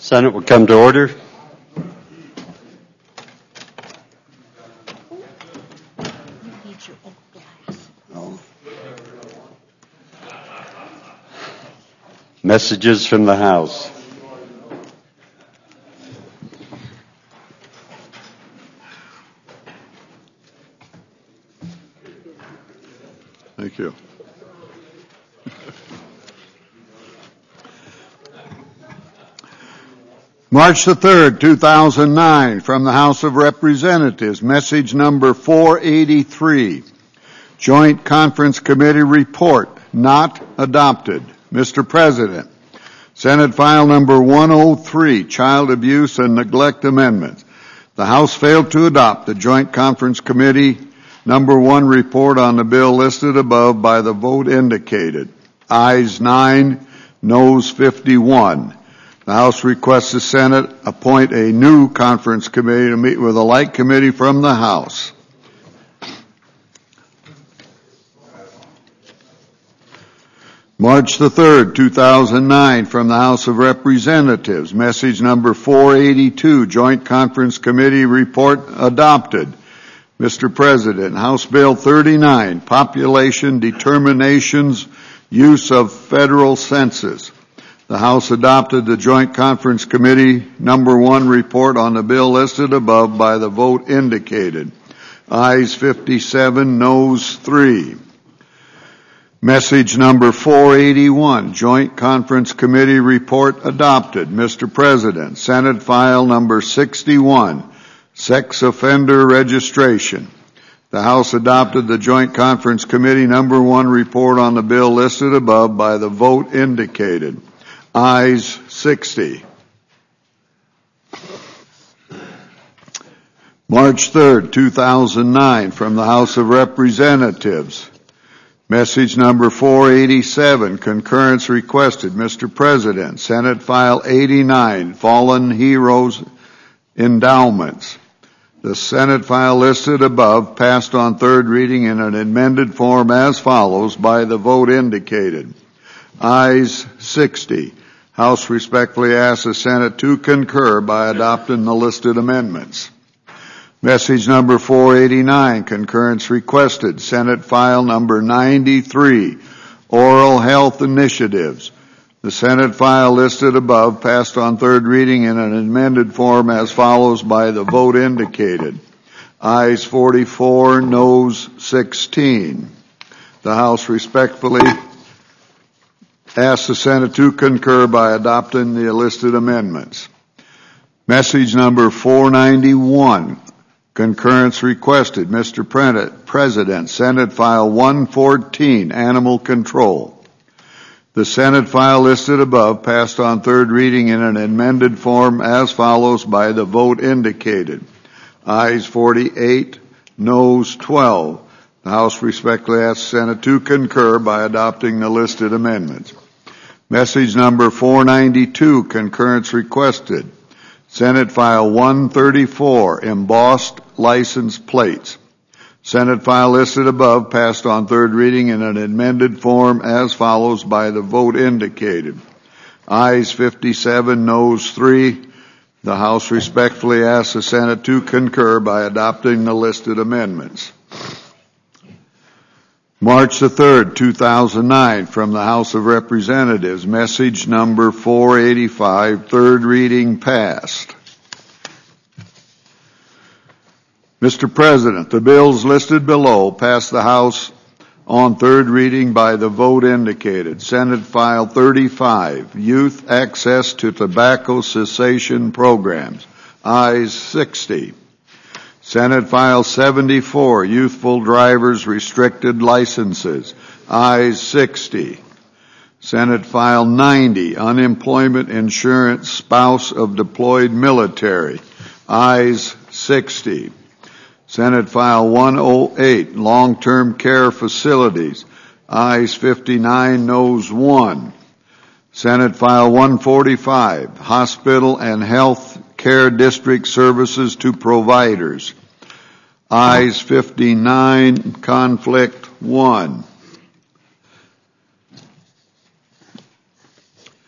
Senate will come to order. Messages from the House. Thank you. March the 3rd, 2009, from the House of Representatives, message number 483, Joint Conference Committee report not adopted. Mr. President, Senate file number 103, Child Abuse and Neglect Amendments. The House failed to adopt the Joint Conference Committee number 1 report on the bill listed above by the vote indicated. Ayes 9, noes 51. The House requests the Senate appoint a new conference committee to meet with a like committee from the House. March the 3rd, 2009, from the House of Representatives, message number 482, Joint Conference Committee report adopted. Mr. President, House Bill 39, Population Determinations, Use of Federal Census. The House adopted the Joint Conference Committee number 1 report on the bill listed above by the vote indicated. Ayes 57, noes 3. Message number 481, Joint Conference Committee report adopted. Mr. President, Senate file number 61, Sex Offender Registration. The House adopted the Joint Conference Committee number 1 report on the bill listed above by the vote indicated. Ayes 60. March 3rd, 2009, from the House of Representatives. Message number 487, concurrence requested. Mr. President, Senate File 89, Fallen Heroes Endowments. The Senate file listed above passed on third reading in an amended form as follows by the vote indicated. Ayes 60. House respectfully asks the Senate to concur by adopting the listed amendments. Message number 489, concurrence requested. Senate file number 93, Oral Health Initiatives. The Senate file listed above passed on third reading in an amended form as follows by the vote indicated. Ayes 44, noes 16. The House respectfully asks the Senate to concur by adopting the listed amendments. Message number 491, concurrence requested. Mr. President, Senate File 114, Animal Control. The Senate file listed above passed on third reading in an amended form as follows by the vote indicated. Ayes 48, noes 12. The House respectfully asks the Senate to concur by adopting the listed amendments. Message number 492, concurrence requested. Senate File 134, embossed license plates. Senate file listed above passed on third reading in an amended form as follows by the vote indicated. Ayes 57, noes 3. The House respectfully asks the Senate to concur by adopting the listed amendments. March the 3rd, 2009, from the House of Representatives, message number 485, third reading passed. Mr. President, the bills listed below passed the House on third reading by the vote indicated. Senate File 35, Youth Access to Tobacco Cessation Programs. Ayes 60. Senate File 74, Youthful Drivers Restricted Licenses. Ayes 60. Senate File 90, Unemployment Insurance Spouse of Deployed Military. Ayes 60. Senate File 108, Long-Term Care Facilities. Ayes 59, noes 1. Senate File 145, Hospital and Health Care District Services to Providers. Ayes 59, conflict 1.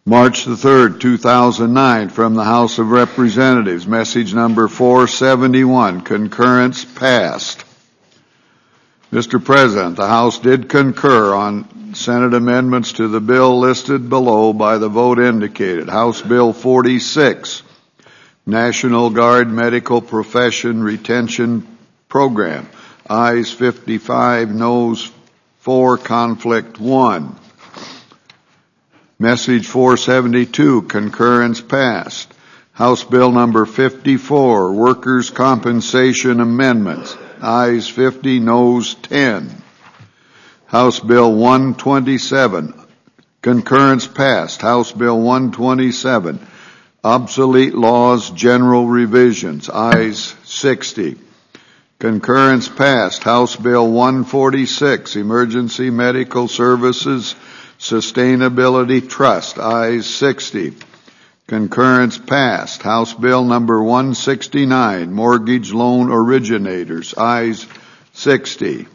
March the 3rd, 2009, from the House of Representatives, message number 471, concurrence passed. Mr. President, the House did concur on Senate amendments to the bill listed below by the vote indicated. House Bill 46, National Guard Medical Profession Retention Program. Ayes 55, noes 4, conflict 1. Message 472, concurrence passed. House Bill number 54, Workers' Compensation Amendments. Ayes 50, noes 10. House Bill 127, concurrence passed. House Bill 127, Obsolete Laws General Revisions. Ayes 60. Concurrence passed. House Bill 146, Emergency Medical Services Sustainability Trust. Ayes 60. Concurrence passed. House Bill number 169, Mortgage Loan Originators. Ayes 60.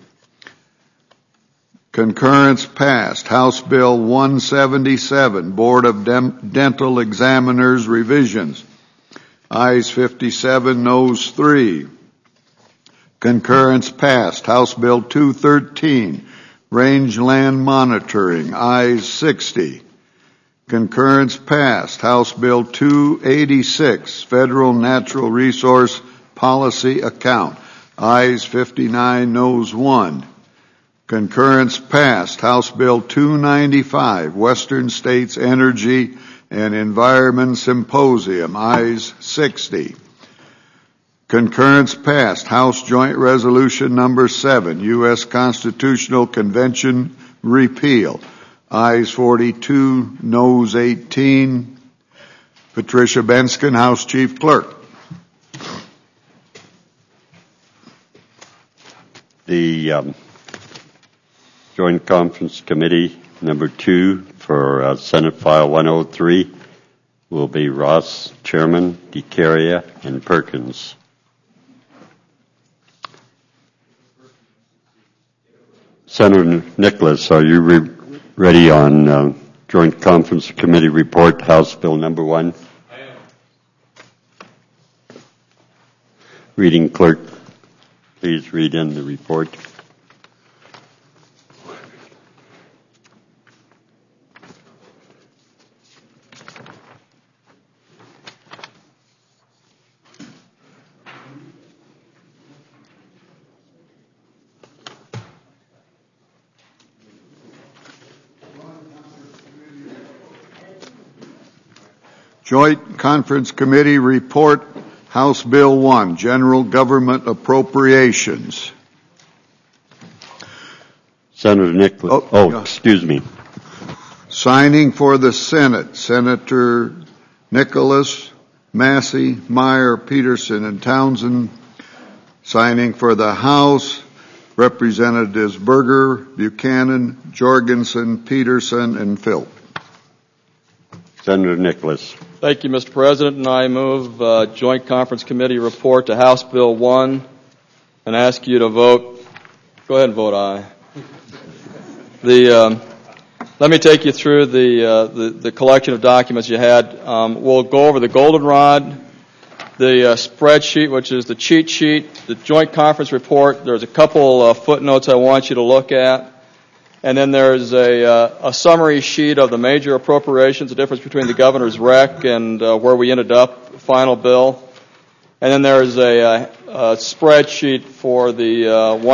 Concurrence passed. House Bill 177, Board of Dental Examiners Revisions. Ayes 57, noes 3. Concurrence passed. House Bill 213, Rangeland Monitoring. Ayes 60. Concurrence passed. House Bill 286, Federal Natural Resource Policy Account. Ayes 59, noes 1. Concurrence passed. House Bill 295, Western States Energy and Environment Symposium. Ayes 60. Concurrence passed. House Joint Resolution number 7, U.S. Constitutional Convention repeal. Ayes 42, noes 18. Patricia Benskin, House Chief Clerk. The Joint Conference Committee number 2 for Senate File 103 will be Ross, Chairman, DeCaria, and Perkins. Senator Nicholas, are you ready on Joint Conference Committee report, House Bill number 1? I am. Reading clerk, please read in the report. Joint Conference Committee report, House Bill 1, General Government Appropriations. Senator Nicholas. Excuse me. Signing for the Senate, Senator Nicholas, Massey, Meyer, Peterson, and Townsend. Signing for the House, Representatives Berger, Buchanan, Jorgensen, Peterson, and Philp. Senator Nicholas. Thank you, Mr. President, and I move Joint Conference Committee report to House Bill 1 and ask you to vote. Go ahead and vote aye. Let me take you through the collection of documents you had. We'll go over the goldenrod, the spreadsheet, which is the cheat sheet, the Joint Conference report. There's a couple footnotes I want you to look at. And then there's a summary sheet of the major appropriations, the difference between the governor's rec and where we ended up, final bill. And then there's a spreadsheet for the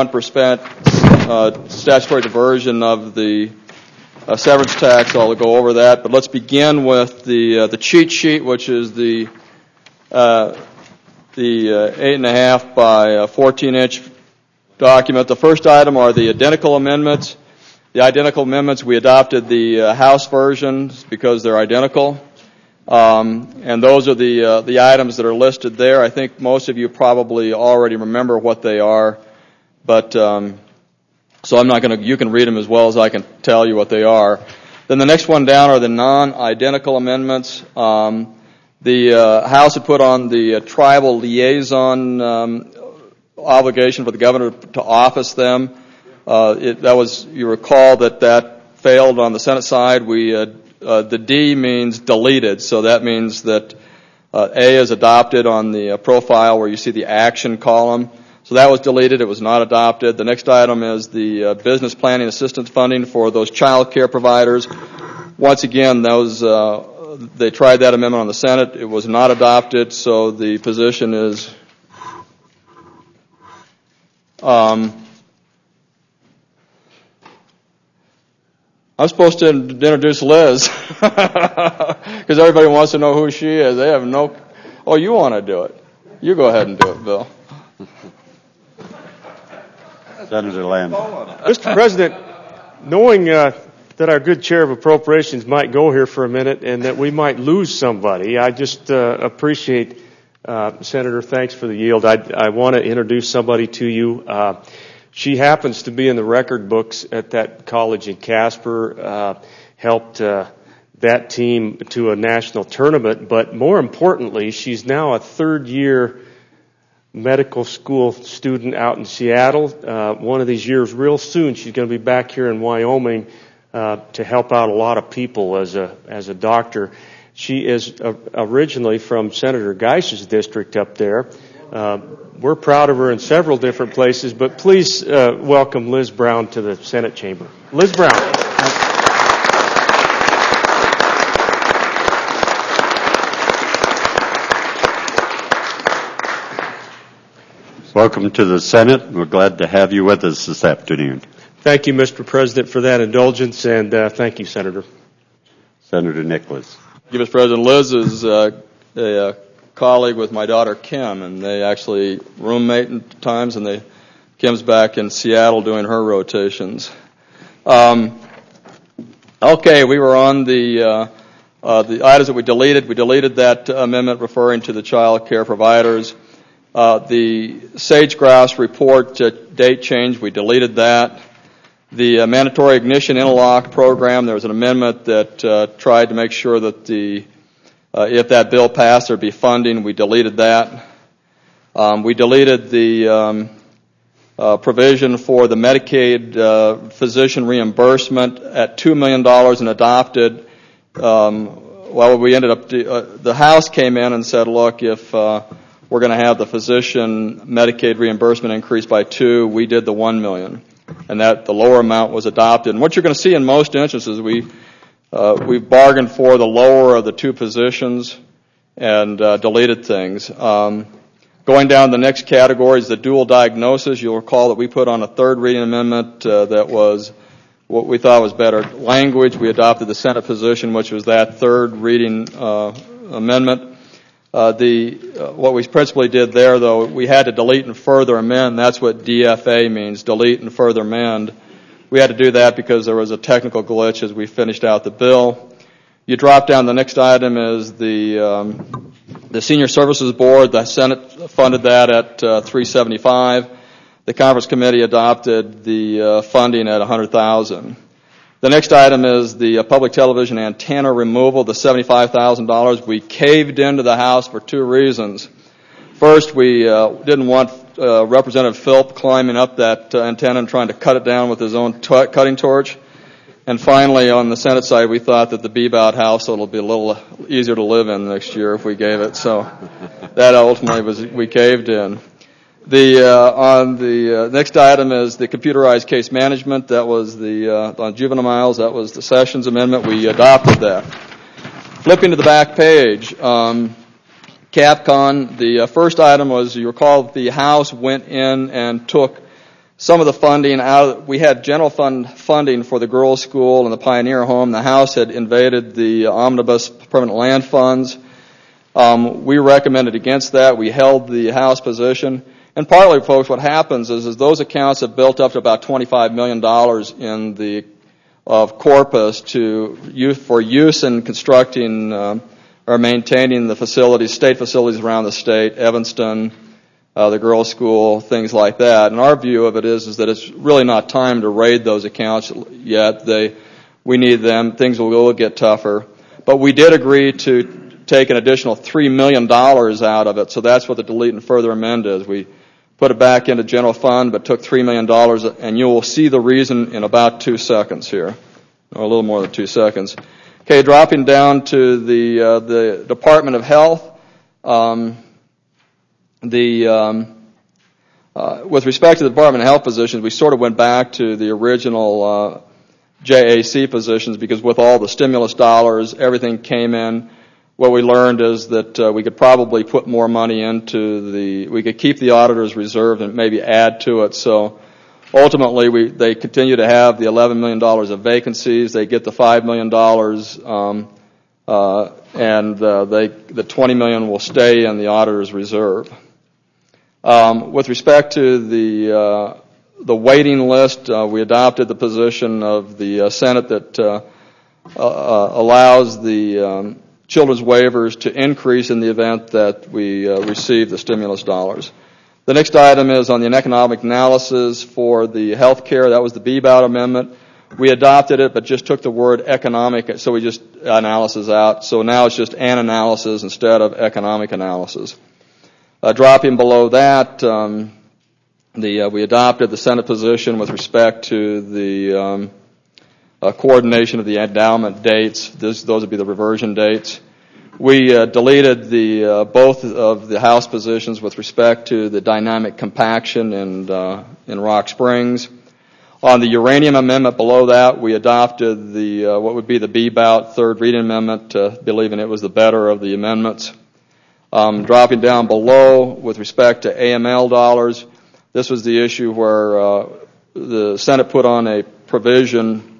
1% statutory diversion of the severance tax. I'll go over that. But let's begin with the cheat sheet, which is the 8.5 by 14-inch document. The first item are the identical amendments. The identical amendments, we adopted the House versions because they're identical. And those are the items that are listed there. I think most of you probably already remember what they are. But so I'm not going to, you can read them as well as I can tell you what they are. Then the next one down are the non-identical amendments. The House had put on the tribal liaison obligation for the governor to office them. You recall that failed on the Senate side. We the D means deleted, so that means that A is adopted on the profile where you see the action column. So that was deleted. It was not adopted. The next item is the business planning assistance funding for those child care providers. Once again, they tried that amendment on the Senate. It was not adopted, so the position is I'm supposed to introduce Liz because everybody wants to know who she is. They have no. Oh, you want to do it? You go ahead and do it, Bill. Senator Lamb. Mr. President, knowing that our good chair of appropriations might go here for a minute and that we might lose somebody, I just appreciate, Senator, thanks for the yield. I want to introduce somebody to you. She happens to be in the record books at that college in Casper, helped that team to a national tournament, but more importantly, she's now a third-year medical school student out in Seattle. One of these years, real soon, she's going to be back here in Wyoming to help out a lot of people as a doctor. She is originally from Senator Geis's district up there. We're proud of her in several different places, but please welcome Liz Brown to the Senate chamber. Liz Brown. Welcome to the Senate. We're glad to have you with us this afternoon. Thank you, Mr. President, for that indulgence, and thank you, Senator. Senator Nicholas. Thank you, Mr. President. Liz is a colleague with my daughter Kim, and they actually roommate at times, and Kim's back in Seattle doing her rotations. Okay, we were on the items that we deleted. We deleted that amendment referring to the child care providers. The sage-grouse report date change, we deleted that. The mandatory ignition interlock program, there was an amendment that tried to make sure that if that bill passed, there'd be funding. We deleted that. We deleted the provision for the Medicaid physician reimbursement at $2 million and adopted. We ended up, the House came in and said, look, if we're going to have the physician Medicaid reimbursement increased by 2, we did the $1 million. And that the lower amount was adopted. And what you're going to see in most instances, we've bargained for the lower of the 2 positions and deleted things. Going down the next category is the dual diagnosis. You'll recall that we put on a third reading amendment that was what we thought was better language. We adopted the Senate position, which was that third reading amendment. What we principally did there, though, we had to delete and further amend. That's what DFA means, delete and further amend. We had to do that because there was a technical glitch as we finished out the bill. You drop down, the next item is the Senior Services Board. The Senate funded that at $375,000. The Conference Committee adopted the funding at $100,000. The next item is the public television antenna removal, the $75,000. We caved into the House for 2 reasons. First, we didn't want Representative Philp climbing up that antenna and trying to cut it down with his own cutting torch. And finally, on the Senate side, we thought that the Bebout household will be a little easier to live in next year if we gave it. So that ultimately we caved in. On the next item is the computerized case management. That was on juveniles. That was the Sessions amendment. We adopted that. Flipping to the back page, Capcom. The first item was, you recall, the House went in and took some of the funding out. We had general fund funding for the girls' school and the Pioneer Home. The House had invaded the omnibus permanent land funds. We recommended against that. We held the House position. And partly, folks, what happens is those accounts have built up to about $25 million in the corpus for use in constructing or maintaining the facilities, state facilities around the state, Evanston, the girls' school, things like that. And our view of it is that it's really not time to raid those accounts yet. We need them. Things will get tougher. But we did agree to take an additional $3 million out of it. So that's what the delete and further amend is. We put it back into general fund, but took $3 million, and you will see the reason in about 2 seconds here, or a little more than 2 seconds. Okay, dropping down to the Department of Health. With respect to the Department of Health positions, we sort of went back to the original JAC positions because with all the stimulus dollars, everything came in. What we learned is that we could probably put more money into we could keep the auditor's reserve and maybe add to it. So ultimately, they continue to have the $11 million of vacancies. They get the $5 million, and the $20 million will stay in the auditor's reserve. With respect to the waiting list, we adopted the position of the Senate that allows the children's waivers to increase in the event that we receive the stimulus dollars. The next item is on the economic analysis for the health care. That was the BBOUT amendment. We adopted it, but just took the word economic, so we just analysis out. So now it's just an analysis instead of economic analysis. Dropping below that, we adopted the Senate position with respect to the coordination of the endowment dates. Those would be the reversion dates. We deleted both of the House positions with respect to the dynamic compaction in Rock Springs. On the uranium amendment below that, we adopted what would be the BBOUT third reading amendment, believing it was the better of the amendments. Dropping down below with respect to AML dollars, this was the issue where the Senate put on a provision.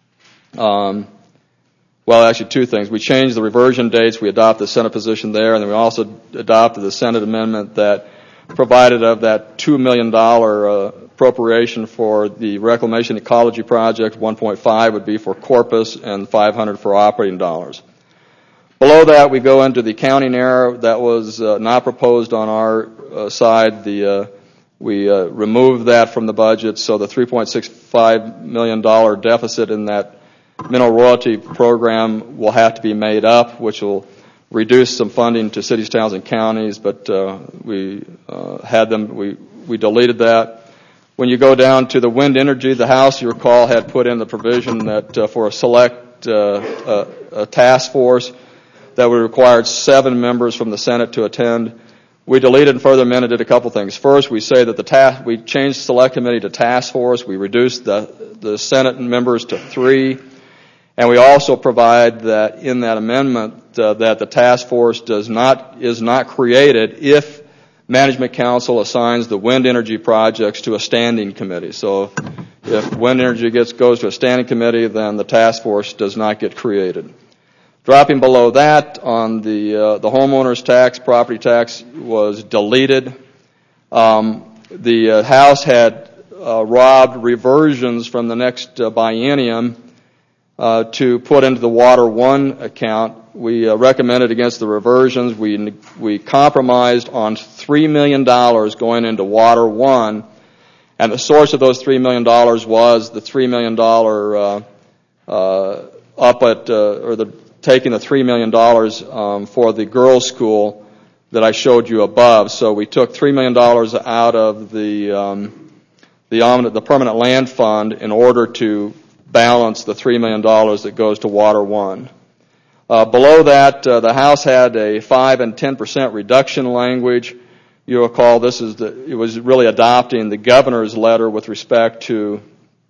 Well, actually, two things. We changed the reversion dates. We adopted the Senate position there, and then we also adopted the Senate amendment that provided of that $2 million appropriation for the Reclamation Ecology Project. 1.5 would be for corpus and 500 for operating dollars. Below that, we go into the accounting error that was not proposed on our side. We removed that from the budget, so the $3.65 million deficit in that mineral royalty program will have to be made up, which will reduce some funding to cities, towns, and counties, but we deleted that. When you go down to the wind energy, the House, you recall, had put in the provision that for a select a task force that would require 7 members from the Senate to attend. We deleted and further amended a couple things. First, we say that we changed select committee to task force. We reduced the Senate members to 3. And we also provide that in that amendment that the task force is not created if Management Council assigns the wind energy projects to a standing committee. So if wind energy goes to a standing committee, then the task force does not get created. Dropping below that, on the homeowner's tax, property tax was deleted. The House had robbed reversions from the next biennium to put into the Water One account. We recommended against the reversions. We compromised on $3 million going into Water One, and the source of those $3 million was the $3 million taking the $3 million for the girls' school that I showed you above. So we took $3 million out of the permanent land fund in order to balance the $3 million that goes to Water One. Below that, the House had a 5 and 10% reduction language. You recall it was really adopting the governor's letter with respect to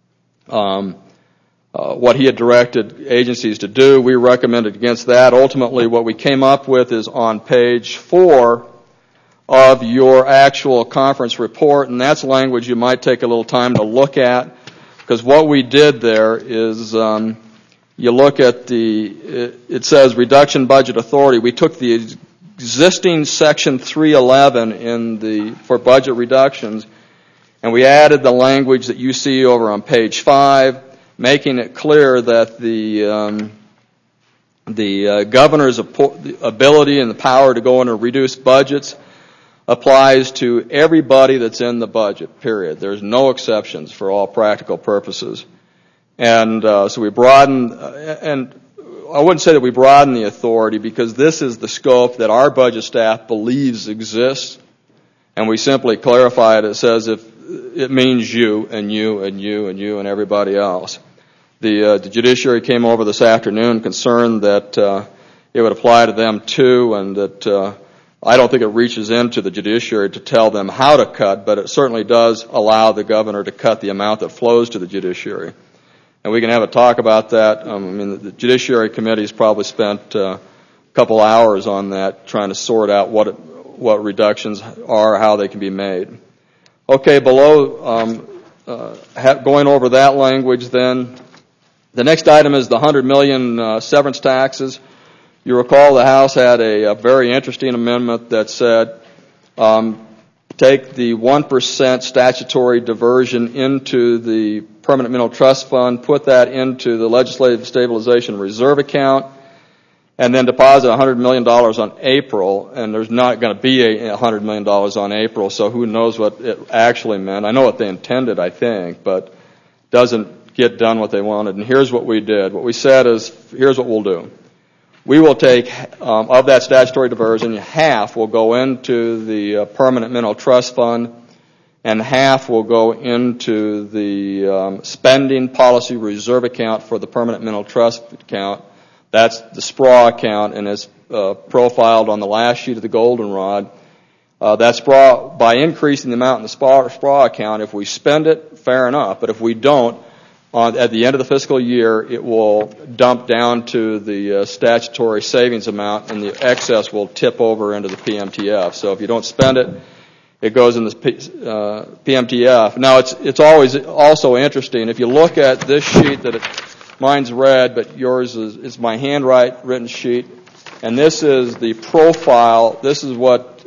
what he had directed agencies to do. We recommended against that. Ultimately, what we came up with is on page 4 of your actual conference report, and that's language you might take a little time to look at, because what we did there is you look at it says reduction budget authority. We took the existing section 311 for budget reductions, and we added the language that you see over on page 5, making it clear that the governor's ability and the power to go in and reduce budgets applies to everybody that's in the budget, period. There's no exceptions for all practical purposes. And so we broadened, and I wouldn't say that we broadened the authority, because this is the scope that our budget staff believes exists, and we simply clarify it. It says if it means you and you and you and you and everybody else. The judiciary came over this afternoon concerned that it would apply to them too, and that I don't think it reaches into the judiciary to tell them how to cut, but it certainly does allow the governor to cut the amount that flows to the judiciary. And we can have a talk about that. The Judiciary Committee has probably spent a couple hours on that, trying to sort out what reductions are, how they can be made. Okay, below, going over that language then, the next item is the $100 million severance taxes. You recall the House had a very interesting amendment that said take the 1% statutory diversion into the Permanent Mineral Trust Fund, put that into the Legislative Stabilization Reserve account, and then deposit $100 million on April, and there's not going to be $100 million on April, so who knows what it actually meant. I know what they intended, I think, but doesn't get done what they wanted. And here's what we did. What we said is, here's what we'll do. We will take, of that statutory diversion, half will go into the Permanent Mineral Trust Fund, and half will go into the Spending Policy Reserve account for the Permanent Mineral Trust account. That's the SPRA account, and is profiled on the last sheet of the goldenrod. That SPRA, by increasing the amount in the SPRA account, if we spend it, fair enough, but if we don't, at the end of the fiscal year, it will dump down to the statutory savings amount, and the excess will tip over into the PMTF. So if you don't spend it, it goes in the PMTF. Now, it's always also interesting. If you look at this sheet, mine's red, but yours is my handwritten sheet, and this is the profile. This is what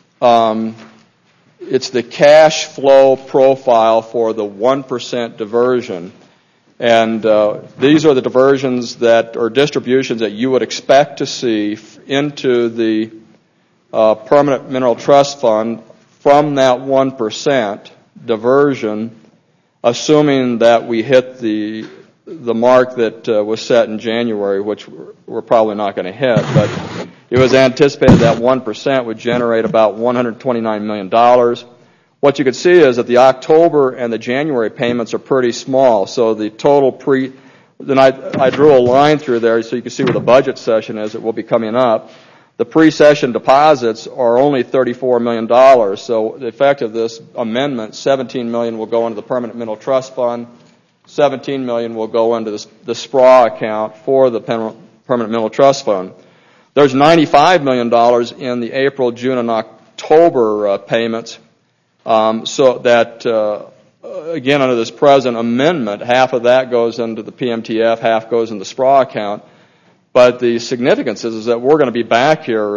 it's the cash flow profile for the 1% diversion. And these are the diversions or distributions that you would expect to see into the Permanent Mineral Trust Fund from that 1% diversion, assuming that we hit the mark that was set in January, which we're probably not going to hit. But it was anticipated that 1% would generate about $129 million. What you can see is that the October and the January payments are pretty small. So the total then I drew a line through there so you can see where the budget session is. It will be coming up. The pre-session deposits are only $34 million. So the effect of this amendment, $17 million will go into the Permanent Mineral Trust Fund. $17 million will go into the SPRA account for the Permanent Mineral Trust Fund. There's $95 million in the April, June, and October payments. So that, again, under this present amendment, half of that goes into the PMTF, half goes in the SPRA account. But the significance is that we're going to be back here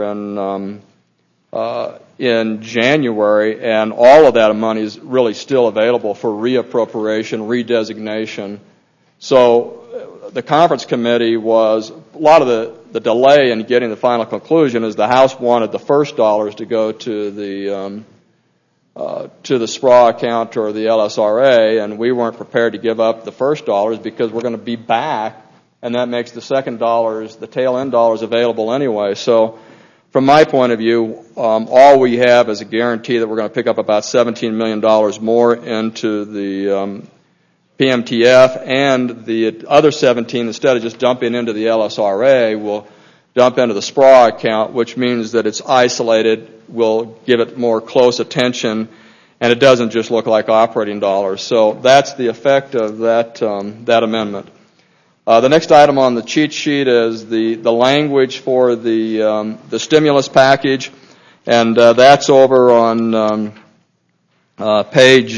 in January, and all of that money is really still available for reappropriation, redesignation. So the conference committee was, a lot of the delay in getting the final conclusion is the House wanted the first dollars to go to the SPRA account or the LSRA, and we weren't prepared to give up the first dollars because we're going to be back, and that makes the second dollars, the tail end dollars, available anyway. So from my point of view, all we have is a guarantee that we're going to pick up about $17 million more into the PMTF, and the other 17, instead of just dumping into the LSRA, will dump into the SPRA account, which means that it's isolated. We'll give it more close attention, and it doesn't just look like operating dollars. So that's the effect of that amendment. The next item on the cheat sheet is the language for the stimulus package, and that's over on page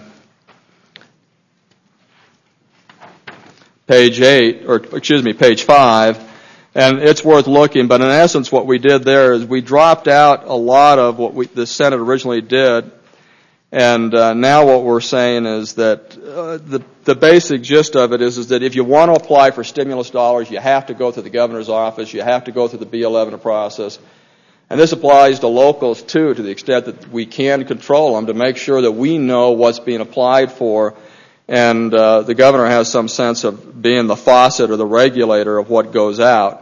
5. And it's worth looking, but in essence what we did there is we dropped out a lot of what the Senate originally did, and now what we're saying is that the basic gist of it is that if you want to apply for stimulus dollars, you have to go through the governor's office, you have to go through the B11 process, and this applies to locals too, to the extent that we can control them to make sure that we know what's being applied for, and the governor has some sense of being the faucet or the regulator of what goes out.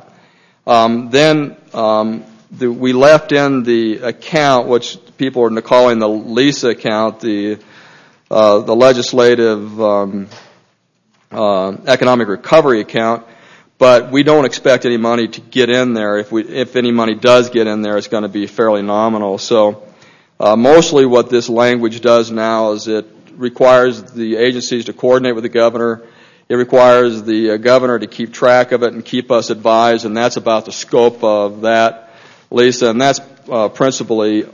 We left in the account, which people are calling the LISA account, the legislative economic recovery account, but we don't expect any money to get in there. If any money does get in there, it's going to be fairly nominal. So mostly what this language does now is it requires the agencies to coordinate with the governor. It requires the governor to keep track of it and keep us advised, and that's about the scope of that, Lisa. And that's principally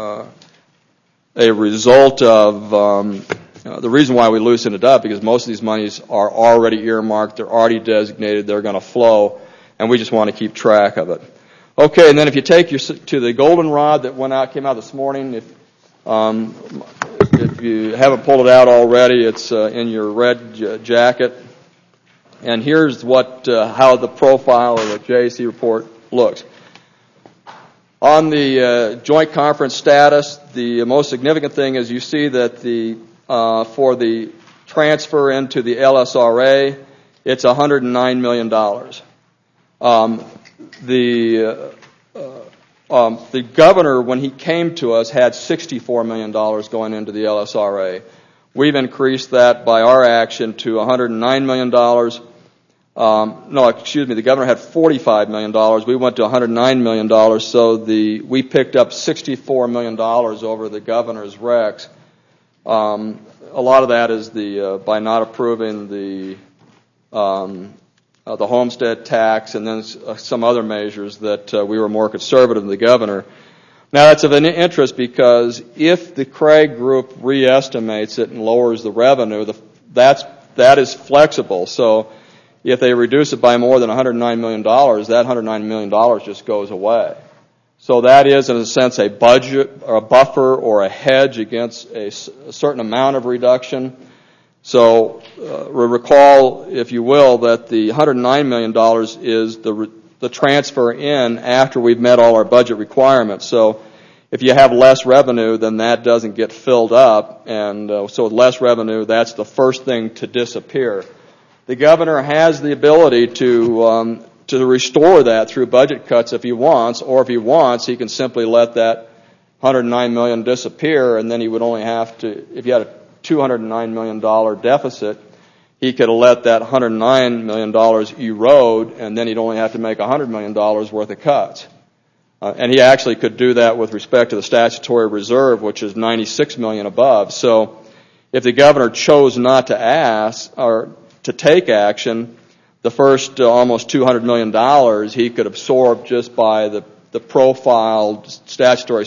a result of the reason why we loosen it up, because most of these monies are already earmarked, they're already designated, they're going to flow, and we just want to keep track of it. Okay, and then if you take to the goldenrod that came out this morning, if you haven't pulled it out already, it's in your red jacket. And here's how the profile of the JAC report looks. On the joint conference status, the most significant thing is you see that for the transfer into the LSRA, it's $109 million. The governor, when he came to us, had $64 million going into the LSRA. We've increased that by our action to $109 million. The governor had $45 million. We went to $109 million, so we picked up $64 million over the governor's recs. A lot of that is by not approving the homestead tax and then some other measures that we were more conservative than the governor. Now, that's of an interest because if the Craig Group re-estimates it and lowers the revenue, that is flexible. So if they reduce it by more than $109 million, that $109 million just goes away. So that is, in a sense, a budget or a buffer or a hedge against a certain amount of reduction. So recall, if you will, that the $109 million is the transfer in after we've met all our budget requirements. So if you have less revenue, then that doesn't get filled up. And so with less revenue, that's the first thing to disappear. The governor has the ability to restore that through budget cuts if he wants, or if he wants, he can simply let that $109 million disappear, and then he would only have to, if you had a $209 million deficit, he could let that $109 million erode, and then he'd only have to make $100 million worth of cuts. And he actually could do that with respect to the statutory reserve, which is $96 million above. So if the governor chose not to ask or to take action, the first almost $200 million he could absorb just by the profiled statutory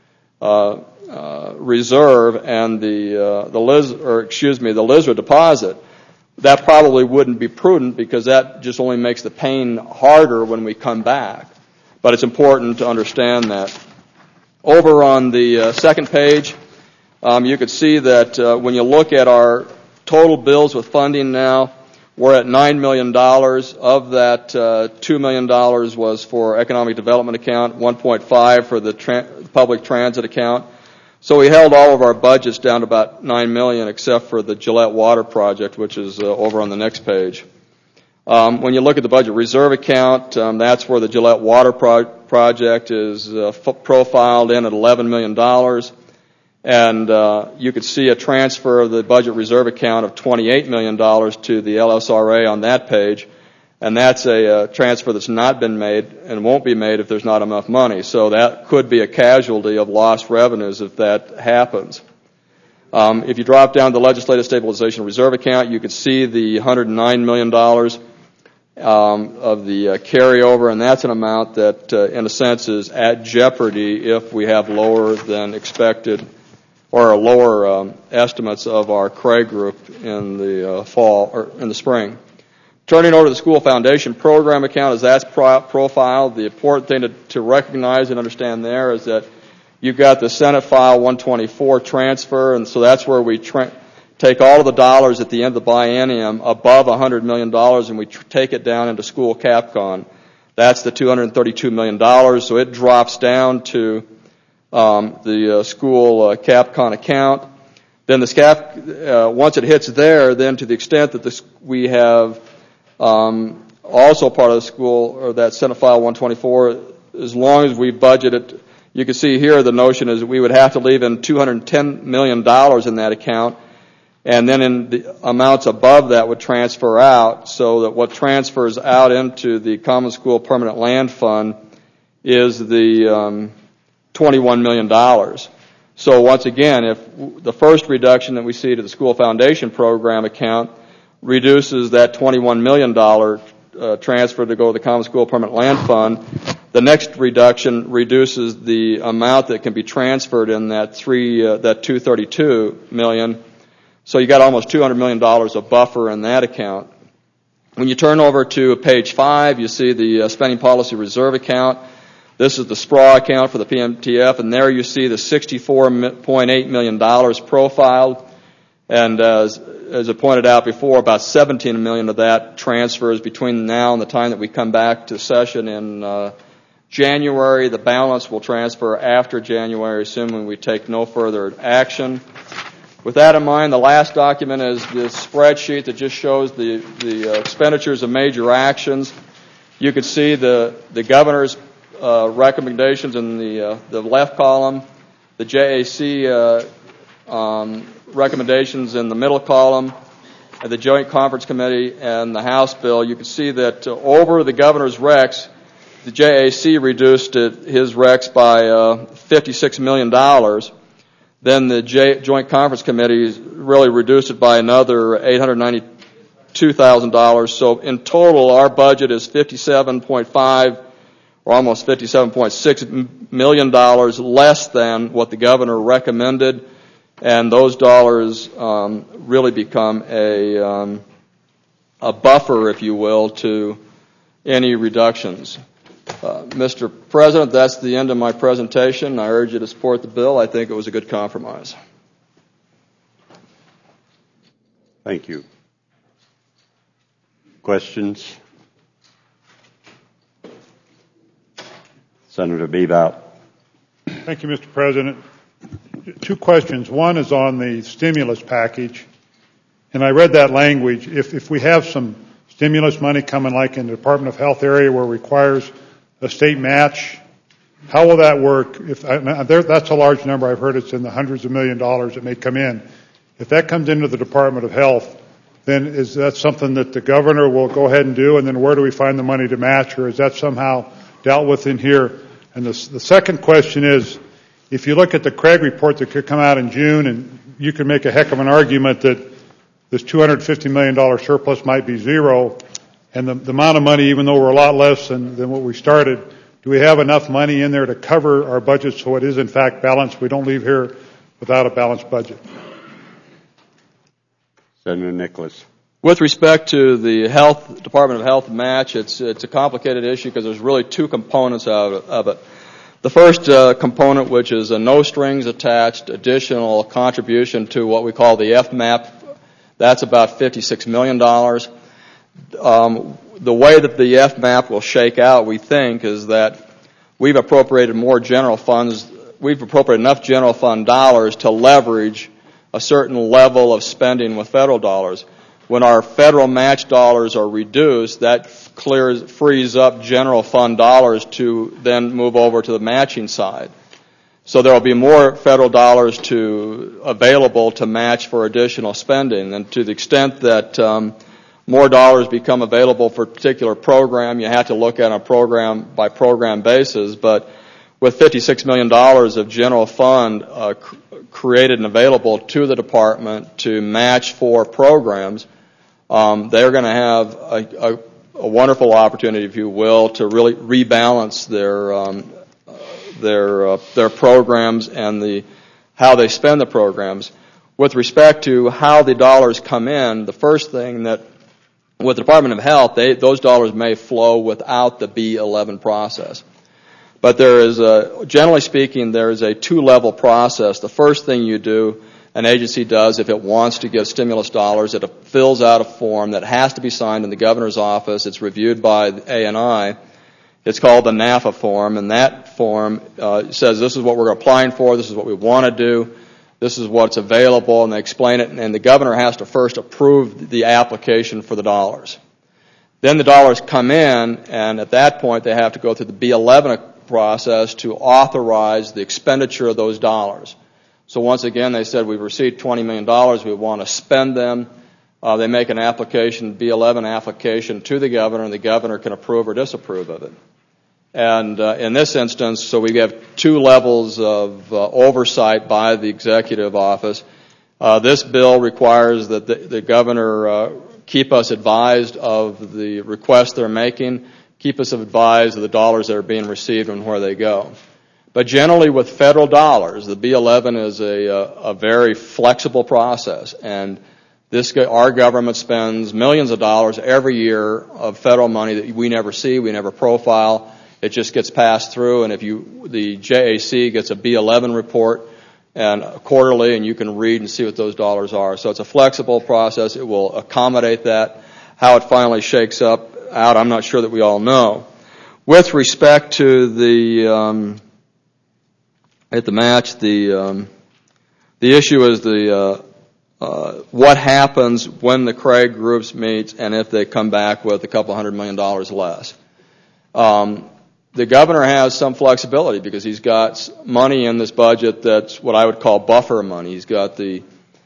reserve and the LISRA deposit. That probably wouldn't be prudent because that just only makes the pain harder when we come back. But it's important to understand that. Over on the second page, you could see that when you look at our total bills with funding now, we're at $9 million. Of that, $2 million was for economic development account, $1.5 for the public transit account. So we held all of our budgets down to about $9 million, except for the Gillette Water project, which is over on the next page. When you look at the budget reserve account, that's where the Gillette Water project is profiled in at $11 million. And you could see a transfer of the budget reserve account of $28 million to the LSRA on that page. And that's a transfer that's not been made and won't be made if there's not enough money. So that could be a casualty of lost revenues if that happens. If you drop down the legislative stabilization reserve account, you could see the $109 million of the carryover, and that's an amount that, in a sense, is at jeopardy if we have lower than expected or lower estimates of our Craig Group in the fall or in the spring. Turning over to the school foundation program account, as that's profiled, the important thing to recognize and understand there is that you've got the Senate File 124 transfer, and so that's where we take all of the dollars at the end of the biennium above $100 million, and we take it down into school CAPCON. That's the $232 million, so it drops down to the school CAPCON account. Then the once it hits there, then to the extent that we have also part of the school, or that Senate File 124, as long as we budget it, you can see here the notion is that we would have to leave in $210 million in that account. and then in the amounts above that would transfer out, so that what transfers out into the Common School Permanent Land Fund is the $21 million. So once again, if the first reduction that we see to the School Foundation Program account reduces that $21 million transfer to go to the Common School Permanent Land Fund, the next reduction reduces the amount that can be transferred in that $232 million. So you got almost $200 million of buffer in that account. When you turn over to page 5, you see the Spending Policy Reserve account. This is the SPRA account for the PMTF, and there you see the $64.8 million profiled. And as I pointed out before, about $17 million of that transfers between now and the time that we come back to session in January. The balance will transfer after January, assuming we take no further action. With that in mind, the last document is this spreadsheet that just shows the expenditures of major actions. You can see the governor's recommendations in the left column, the JAC recommendations in the middle column, and the Joint Conference Committee and the House bill. You can see that over the governor's recs, the JAC reduced his recs by $56 million. Then the Joint Conference Committee really reduced it by another $892,000. So in total, our budget is $57.5 or almost $57.6 million less than what the governor recommended, and those dollars really become a buffer, if you will, to any reductions. Mr. President, that's the end of my presentation. I urge you to support the bill. I think it was a good compromise. Thank you. Questions? Senator Bebout. Thank you, Mr. President. 2 questions. One is on the stimulus package. And I read that language. If we have some stimulus money coming like in the Department of Health area where it requires a state match, how will that work? That's a large number. I've heard it's in the hundreds of $millions that may come in. If that comes into the Department of Health, then is that something that the governor will go ahead and do? And then where do we find the money to match? Or is that somehow dealt with in here? And the second question is, if you look at the Craig report that could come out in June, and you can make a heck of an argument that this $250 million surplus might be zero, and the amount of money, even though we're a lot less than what we started, do we have enough money in there to cover our budget so it is in fact balanced? We don't leave here without a balanced budget. Senator Nicholas. With respect to the Department of Health match, it's a complicated issue because there's really 2 components of it. The first component, which is a no strings attached additional contribution to what we call the FMAP, that's about $56 million. The way that the FMAP will shake out, we think, is that we've appropriated enough general fund dollars to leverage a certain level of spending with federal dollars. When our federal match dollars are reduced, that frees up general fund dollars to then move over to the matching side. So there will be more federal dollars available to match for additional spending. And to the extent that more dollars become available for a particular program, you have to look at a program-by-program basis. But with $56 million of general fund created and available to the department to match for programs, they're going to have a wonderful opportunity, if you will, to really rebalance their programs and how they spend the programs. With respect to how the dollars come in, the first thing that with the Department of Health, those dollars may flow without the B11 process. But there is generally speaking, there is a 2-level process. The first thing an agency does if it wants to give stimulus dollars, it fills out a form that has to be signed in the governor's office. It's reviewed by A&I. It's called the NAFA form, and that form says this is what we're applying for, this is what we want to do, this is what's available, and they explain it, and the governor has to first approve the application for the dollars. Then the dollars come in, and at that point they have to go through the B11 process to authorize the expenditure of those dollars. So once again, they said, we've received $20 million, we want to spend them. They make an application, B11 application, to the governor, and the governor can approve or disapprove of it. And in this instance, so we have two levels of oversight by the executive office. This bill requires that the governor keep us advised of the requests they're making, keep us advised of the dollars that are being received and where they go. But generally with federal dollars, the B11 is a very flexible process, and our government spends millions of dollars every year of federal money that we never see, we never profile. It just gets passed through, and the JAC gets a B11 report and quarterly, and you can read and see what those dollars are. So it's a flexible process. It will accommodate that. How it finally shakes out, I'm not sure that we all know. With respect to the match, the issue is what happens when the Craig groups meets and if they come back with a couple $100 million less. The governor has some flexibility because he's got money in this budget that's what I would call buffer money. He's got the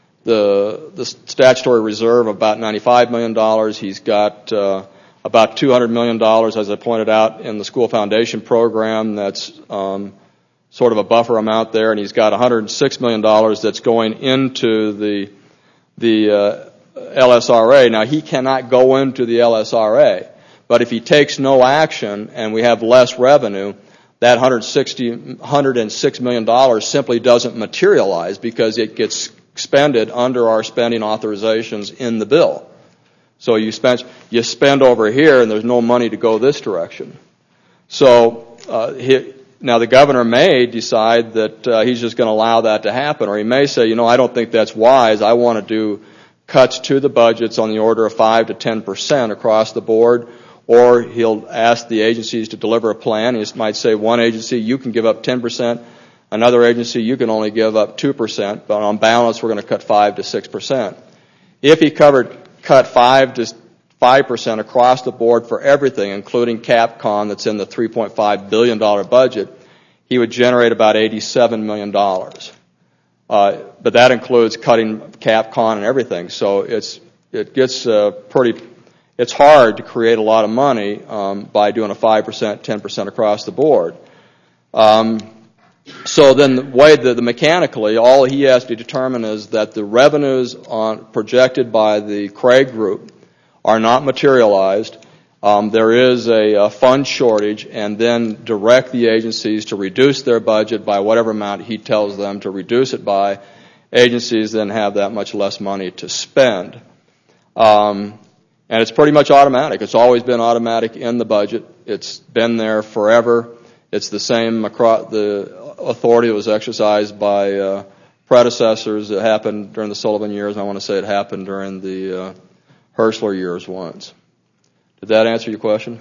statutory reserve of about $95 million. He's got about $200 million, as I pointed out, in the school foundation program. That's sort of a buffer amount there, and he's got $106 million that's going into the LSRA. Now, he cannot go into the LSRA. But if he takes no action and we have less revenue, that $106 million simply doesn't materialize because it gets expended under our spending authorizations in the bill. So you spend over here and there's no money to go this direction. So now the governor may decide that he's just going to allow that to happen, or he may say, I don't think that's wise. I want to do cuts to the budgets on the order of 5 to 10% across the board. Or he'll ask the agencies to deliver a plan. He might say, one agency, you can give up 10%. Another agency, you can only give up 2%. But on balance, we're going to cut 5 to 6%. If he cut 5 to 5% across the board for everything, including Capcom that's in the $3.5 billion budget, he would generate about $87 million. But that includes cutting Capcom and everything. So it gets it's hard to create a lot of money by doing a 5%, 10% across the board. So then the way the mechanically, all he has to determine is that the revenues projected by the Craig group are not materialized. There is a fund shortage, and then direct the agencies to reduce their budget by whatever amount he tells them to reduce it by. Agencies then have that much less money to spend. And it's pretty much automatic. It's always been automatic in the budget. It's been there forever. It's the same across the authority that was exercised by predecessors. It happened during the Sullivan years, and I want to say it happened during the Herschler years once. Did that answer your question?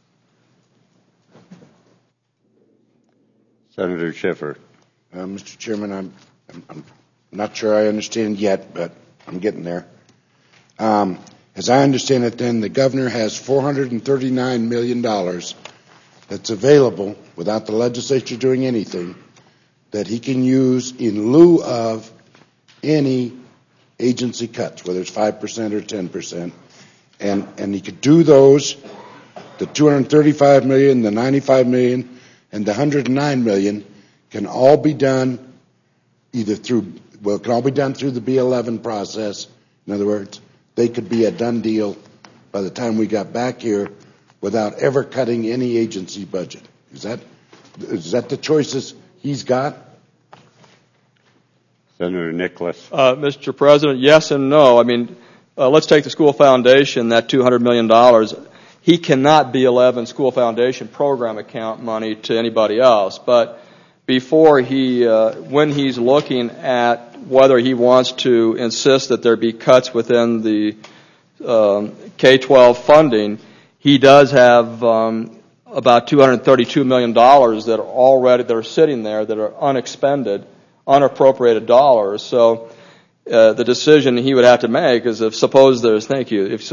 Senator Schiffer. Mr. Chairman, I'm not sure I understand yet, but I'm getting there. As I understand it, then, the governor has $439 million that's available without the legislature doing anything that he can use in lieu of any agency cuts, whether it's 5% or 10%. And he could do those, the $235 million, the $95 million, and the $109 million can all be done can all be done through the B11 process. In other words, they could be a done deal by the time we got back here without ever cutting any agency budget. Is that the choices he's got? Senator Nicholas. Mr. President, yes and no. I mean, let's take the school foundation, that $200 million. He cannot B11 school foundation program account money to anybody else. But before when he's looking at whether he wants to insist that there be cuts within the K-12 funding, he does have about $232 million that are sitting there that are unexpended, unappropriated dollars. So the decision he would have to make is if suppose there's a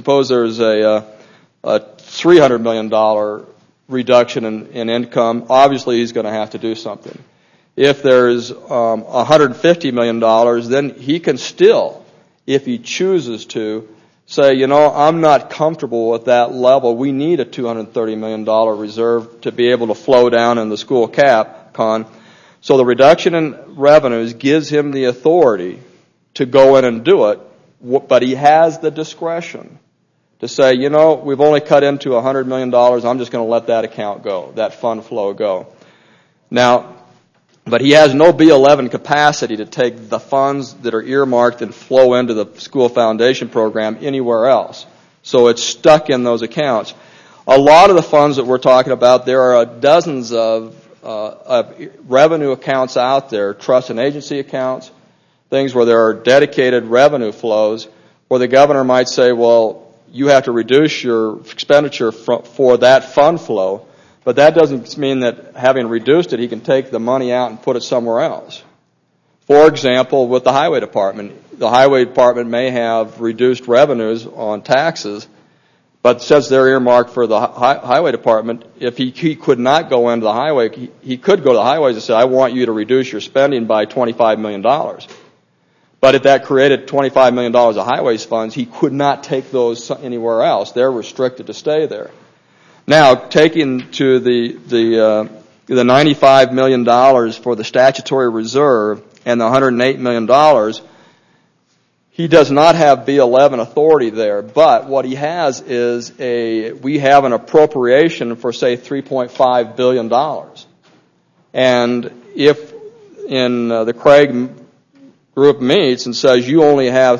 $300 million reduction in income, obviously he's going to have to do something. If there's $150 million, then he can still, if he chooses to, say, I'm not comfortable with that level. We need a $230 million reserve to be able to flow down in the school cap, Con. So the reduction in revenues gives him the authority to go in and do it, but he has the discretion to say, we've only cut into $100 million. I'm just going to let that account go, that fund flow go. Now, but he has no B11 capacity to take the funds that are earmarked and flow into the school foundation program anywhere else. So it's stuck in those accounts. A lot of the funds that we're talking about, there are dozens of revenue accounts out there, trust and agency accounts, things where there are dedicated revenue flows, where the governor might say, well, you have to reduce your expenditure for that fund flow. But that doesn't mean that having reduced it, he can take the money out and put it somewhere else. For example, with the highway department may have reduced revenues on taxes, but since they're earmarked for the highway department, if he could not go into the highway, he could go to the highways and say, I want you to reduce your spending by $25 million. But if that created $25 million of highways funds, he could not take those anywhere else. They're restricted to stay there. Now, taking to the $95 million for the statutory reserve and the $108 million, he does not have B11 authority there. But what he has is we have an appropriation for, say, $3.5 billion. And if in the Craig group meets and says you only have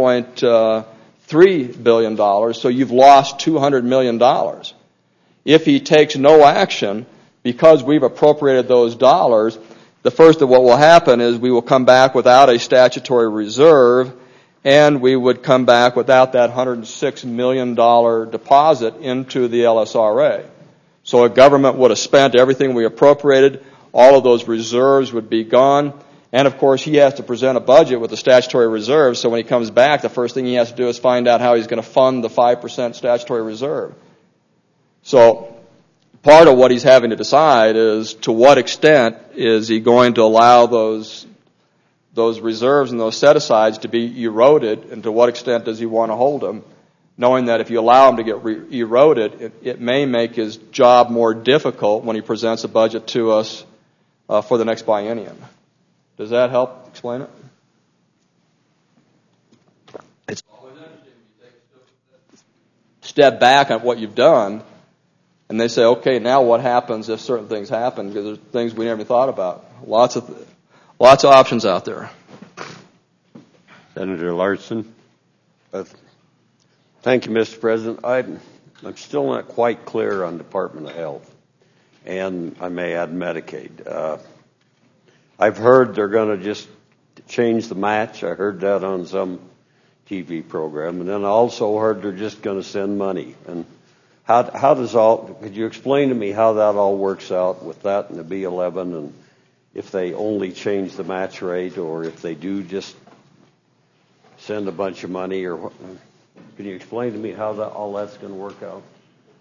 $3.3 billion, so you've lost $200 million. If he takes no action, because we've appropriated those dollars, the first of what will happen is we will come back without a statutory reserve, and we would come back without that $106 million deposit into the LSRA. So a government would have spent everything we appropriated, all of those reserves would be gone, and of course he has to present a budget with the statutory reserve, so when he comes back, the first thing he has to do is find out how he's going to fund the 5% statutory reserve. So part of what he's having to decide is to what extent is he going to allow those reserves and those set-asides to be eroded, and to what extent does he want to hold them, knowing that if you allow them to get eroded, it may make his job more difficult when he presents a budget to us for the next biennium. Does that help explain it? It's always interesting when you take a step back on what you've done, and they say, okay, now what happens if certain things happen? Because there's things we never thought about. Lots of options out there. Senator Larson. Thank you, Mr. President. I'm still not quite clear on Department of Health, and I may add Medicaid. I've heard they're going to just change the match. I heard that on some TV program, and then I also heard they're just going to send money. And could you explain to me how that all works out with that and the B11, and if they only change the match rate, or if they do just send a bunch of money, or what? Can you explain to me how all that's going to work out?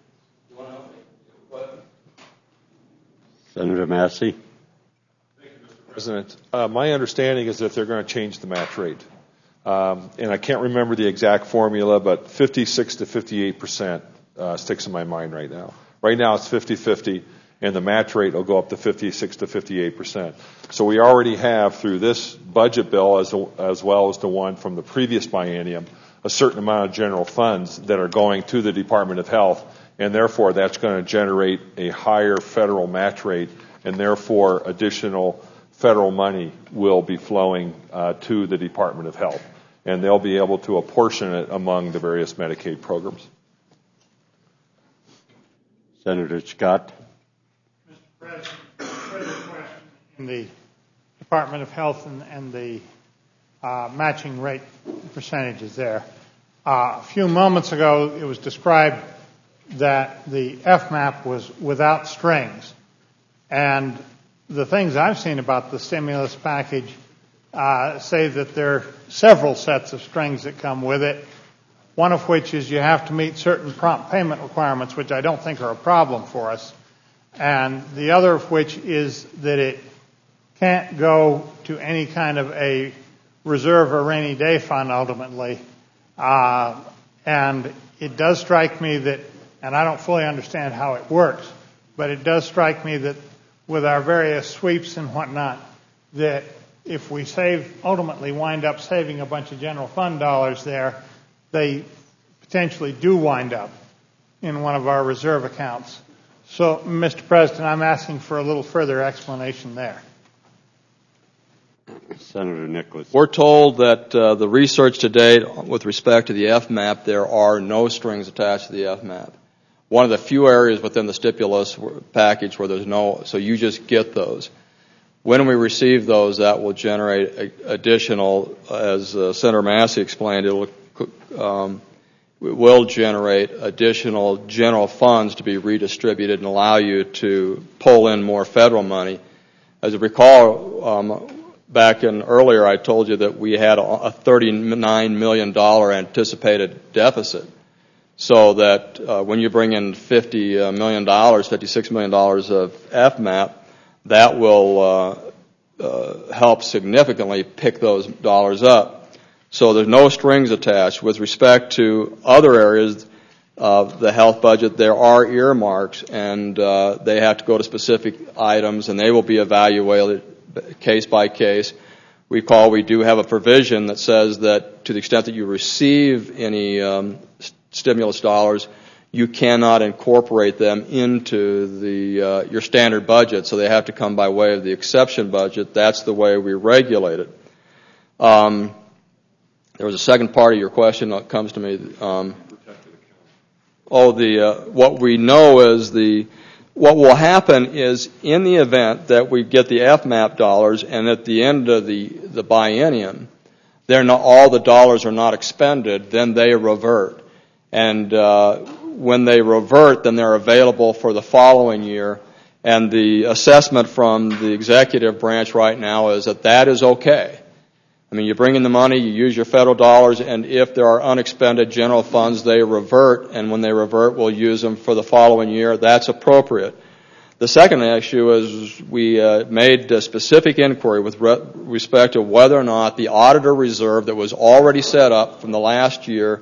Senator Massey. Thank you, Mr. President. My understanding is that they're going to change the match rate. And I can't remember the exact formula, but 56 to 58% sticks in my mind right now. Right now it's 50-50, and the match rate will go up to 56 to 58%. So we already have, through this budget bill as well as the one from the previous biennium, a certain amount of general funds that are going to the Department of Health, and therefore that's going to generate a higher federal match rate, and therefore additional federal money will be flowing to the Department of Health, and they'll be able to apportion it among the various Medicaid programs. Senator Scott. Mr. President, further question in the Department of Health and the matching rate percentages there. A few moments ago, it was described that the FMAP was without strings. And the things I've seen about the stimulus package say that there are several sets of strings that come with it, one of which is you have to meet certain prompt payment requirements, which I don't think are a problem for us. And the other of which is that it can't go to any kind of a reserve or rainy day fund ultimately. And it does strike me that, and I don't fully understand how it works, but it does strike me that with our various sweeps and whatnot, that if we ultimately wind up saving a bunch of general fund dollars there, they potentially do wind up in one of our reserve accounts. So, Mr. President, I'm asking for a little further explanation there. Senator Nicholas. We're told that the research to date with respect to the FMAP, there are no strings attached to the FMAP. One of the few areas within the stimulus package where there's no, so you just get those. When we receive those, that will generate additional, as Senator Massey explained, it will generate additional general funds to be redistributed and allow you to pull in more federal money. As you recall, back in earlier, I told you that we had a $39 million anticipated deficit. So that when you bring in $50 million, $56 million of FMAP, that will help significantly pick those dollars up. So there's no strings attached. With respect to other areas of the health budget, there are earmarks, and they have to go to specific items, and they will be evaluated case by case. We do have a provision that says that to the extent that you receive any stimulus dollars, you cannot incorporate them into your standard budget, so they have to come by way of the exception budget. That's the way we regulate it. There was a second part of your question that comes to me. What we know is what will happen is in the event that we get the FMAP dollars and at the end of the biennium, all the dollars are not expended, then they revert. And when they revert, then they're available for the following year. And the assessment from the executive branch right now is that is okay. I mean, you bring in the money, you use your federal dollars, and if there are unexpended general funds, they revert. And when they revert, we'll use them for the following year. That's appropriate. The second issue is we made a specific inquiry with respect to whether or not the auditor reserve that was already set up from the last year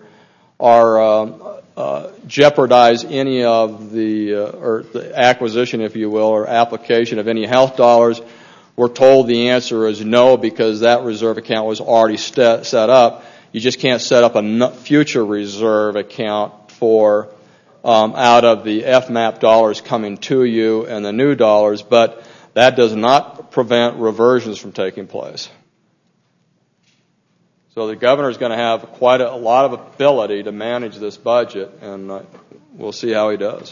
jeopardize any of the acquisition, if you will, or application of any health dollars. We're told the answer is no, because that reserve account was already set up. You just can't set up a future reserve account for out of the FMAP dollars coming to you and the new dollars, but that does not prevent reversions from taking place. So the governor is going to have quite a lot of ability to manage this budget, and we'll see how he does.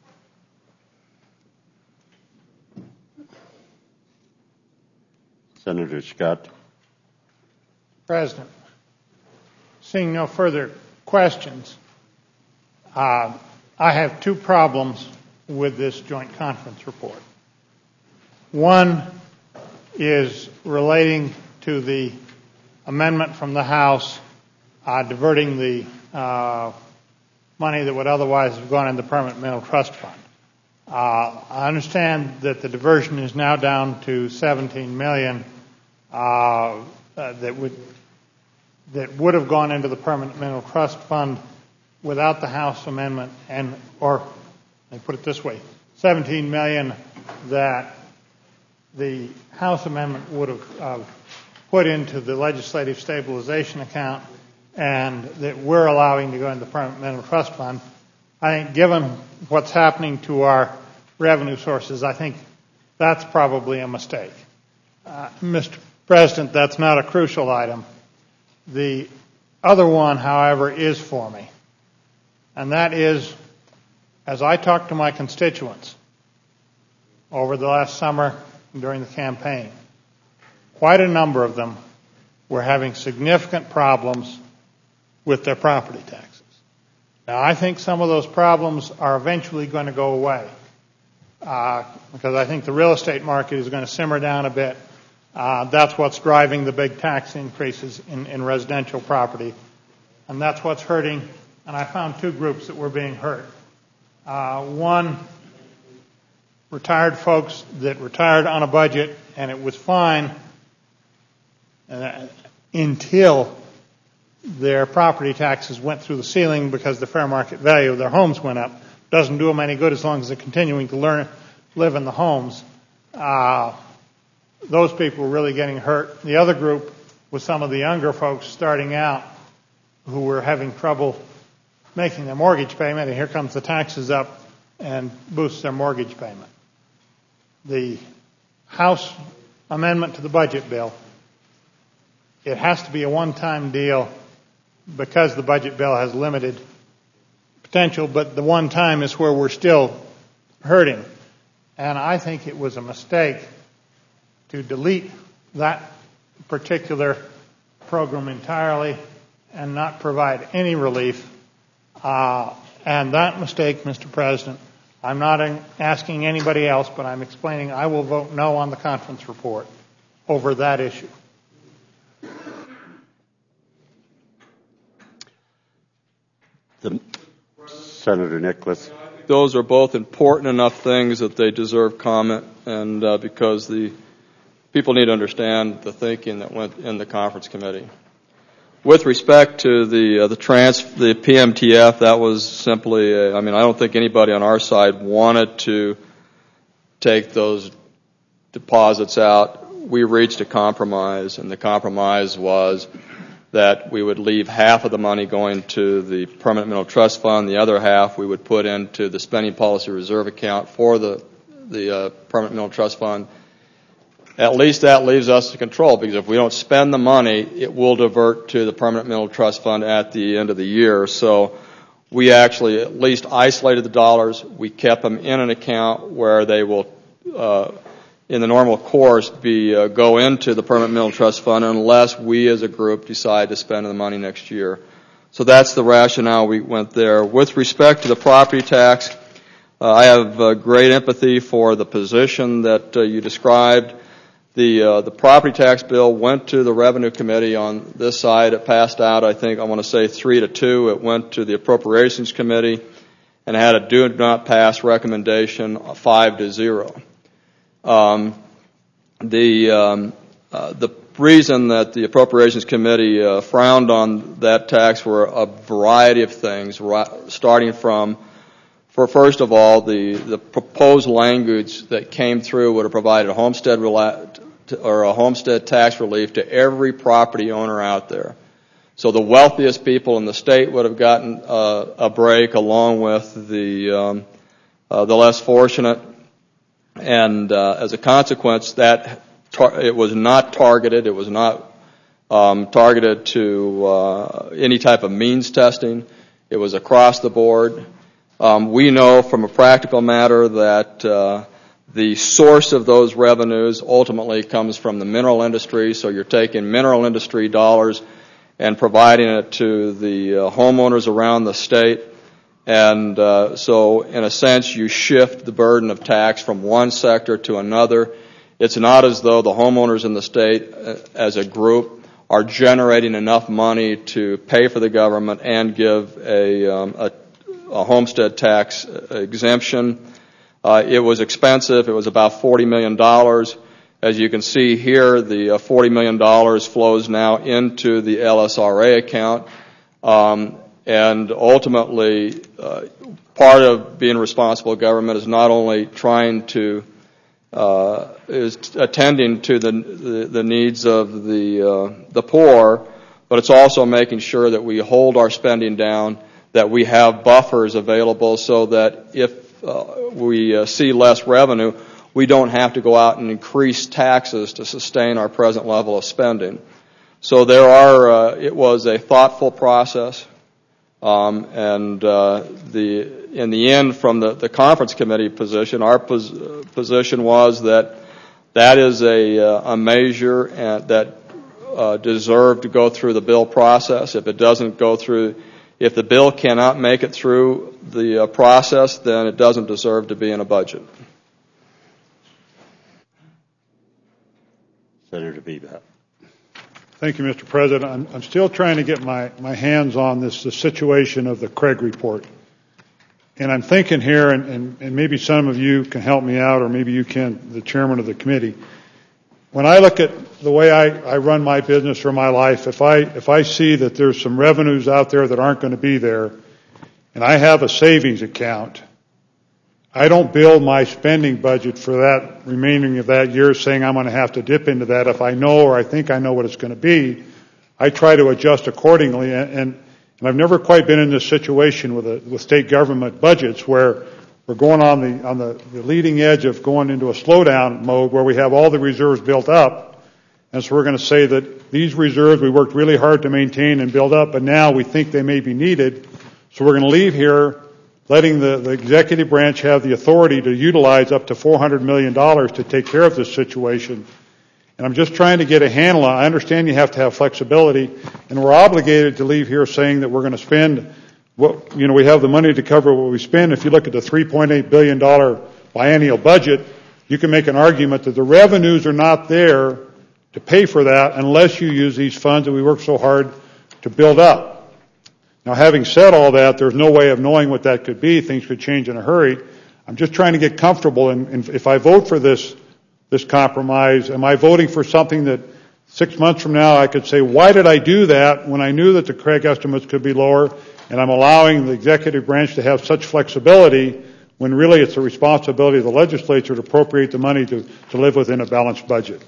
Senator Scott. President, seeing no further questions, I have two problems with this joint conference report. One is relating to the amendment from the House diverting the money that would otherwise have gone in the Permanent Mineral Trust Fund. I understand that the diversion is now down to $17 million that would have gone into the Permanent Mineral Trust Fund without the House amendment, or let me put it this way, $17 million that the House amendment would have put into the legislative stabilization account and that we're allowing to go into the Permanent Mineral Trust Fund. I think given what's happening to our revenue sources, I think that's probably a mistake. Mr. President, that's not a crucial item. The other one, however, is for me. And that is, as I talked to my constituents over the last summer during the campaign, quite a number of them were having significant problems with their property taxes. Now, I think some of those problems are eventually going to go away because I think the real estate market is going to simmer down a bit. That's what's driving the big tax increases in residential property, and that's what's hurting. And I found two groups that were being hurt. One retired folks that retired on a budget, and it was fine until their property taxes went through the ceiling because the fair market value of their homes went up. Doesn't do them any good as long as they're continuing to live in the homes. Those people were really getting hurt. The other group was some of the younger folks starting out who were having trouble making their mortgage payment, and here comes the taxes up and boosts their mortgage payment. The House amendment to the budget bill, it has to be a one-time deal because the budget bill has limited potential, but the one time is where we're still hurting. And I think it was a mistake to delete that particular program entirely and not provide any relief. And that mistake, Mr. President, I'm not asking anybody else, but I'm explaining I will vote no on the conference report over that issue. Senator Nicholas. Those are both important enough things that they deserve comment, and because the people need to understand the thinking that went in the conference committee. With respect to the PMTF, that was simply, I don't think anybody on our side wanted to take those deposits out. We reached a compromise, and the compromise was that we would leave half of the money going to the Permanent Mineral Trust Fund, the other half we would put into the Spending Policy Reserve account for the Permanent Mineral Trust Fund. At least that leaves us to control, because if we don't spend the money, it will divert to the Permanent Mineral Trust Fund at the end of the year. So we actually at least isolated the dollars. We kept them in an account where they will, in the normal course, go into the Permanent Mineral Trust Fund unless we as a group decide to spend the money next year. So that's the rationale we went there. With respect to the property tax, I have great empathy for the position that you described. The property tax bill went to the Revenue Committee on this side. It passed out, I want to say 3-2. It went to the Appropriations Committee and had a do not pass recommendation 5-0. The reason that the Appropriations Committee frowned on that tax were a variety of things, starting from, first of all, the proposed language that came through would have provided a homestead tax relief to every property owner out there. So the wealthiest people in the state would have gotten a break, along with the less fortunate. And as a consequence, that it was not targeted. It was not targeted to any type of means testing. It was across the board. We know from a practical matter that the source of those revenues ultimately comes from the mineral industry. So you're taking mineral industry dollars and providing it to the homeowners around the state. And so, in a sense, you shift the burden of tax from one sector to another. It's not as though the homeowners in the state, as a group, are generating enough money to pay for the government and give a homestead tax exemption. It was expensive. It was about $40 million. As you can see here, the $40 million flows now into the LSRA account. And ultimately, part of being responsible government is not only trying to is attending to the needs of the poor, but it's also making sure that we hold our spending down, that we have buffers available, so that if we see less revenue, we don't have to go out and increase taxes to sustain our present level of spending. So it was a thoughtful process. In the end, from the conference committee position, our position was that is a measure that deserved to go through the bill process. If it doesn't go through, if the bill cannot make it through the process, then it doesn't deserve to be in a budget. Senator Bebop. Thank you, Mr. President. I'm still trying to get my hands on the situation of the Craig report. And I'm thinking here, and maybe some of you can help me out, or maybe you can, the chairman of the committee. When I look at the way I run my business or my life, if I see that there's some revenues out there that aren't going to be there, and I have a savings account, I don't build my spending budget for that remaining of that year saying I'm going to have to dip into that. If I know or I think I know what it's going to be, I try to adjust accordingly. And I've never quite been in this situation with state government budgets where we're going on the leading edge of going into a slowdown mode where we have all the reserves built up. And so we're going to say that these reserves we worked really hard to maintain and build up, but now we think they may be needed. So we're going to leave here letting the executive branch have the authority to utilize up to $400 million to take care of this situation. And I'm just trying to get a handle on it. I understand you have to have flexibility, and we're obligated to leave here saying that we're going to spend we have the money to cover what we spend. If you look at the $3.8 billion biennial budget, you can make an argument that the revenues are not there to pay for that unless you use these funds that we work so hard to build up. Now, having said all that, there's no way of knowing what that could be. Things could change in a hurry. I'm just trying to get comfortable, and if I vote for this compromise, am I voting for something that 6 months from now I could say, why did I do that when I knew that the Craig estimates could be lower, and I'm allowing the executive branch to have such flexibility when really it's the responsibility of the legislature to appropriate the money to live within a balanced budget?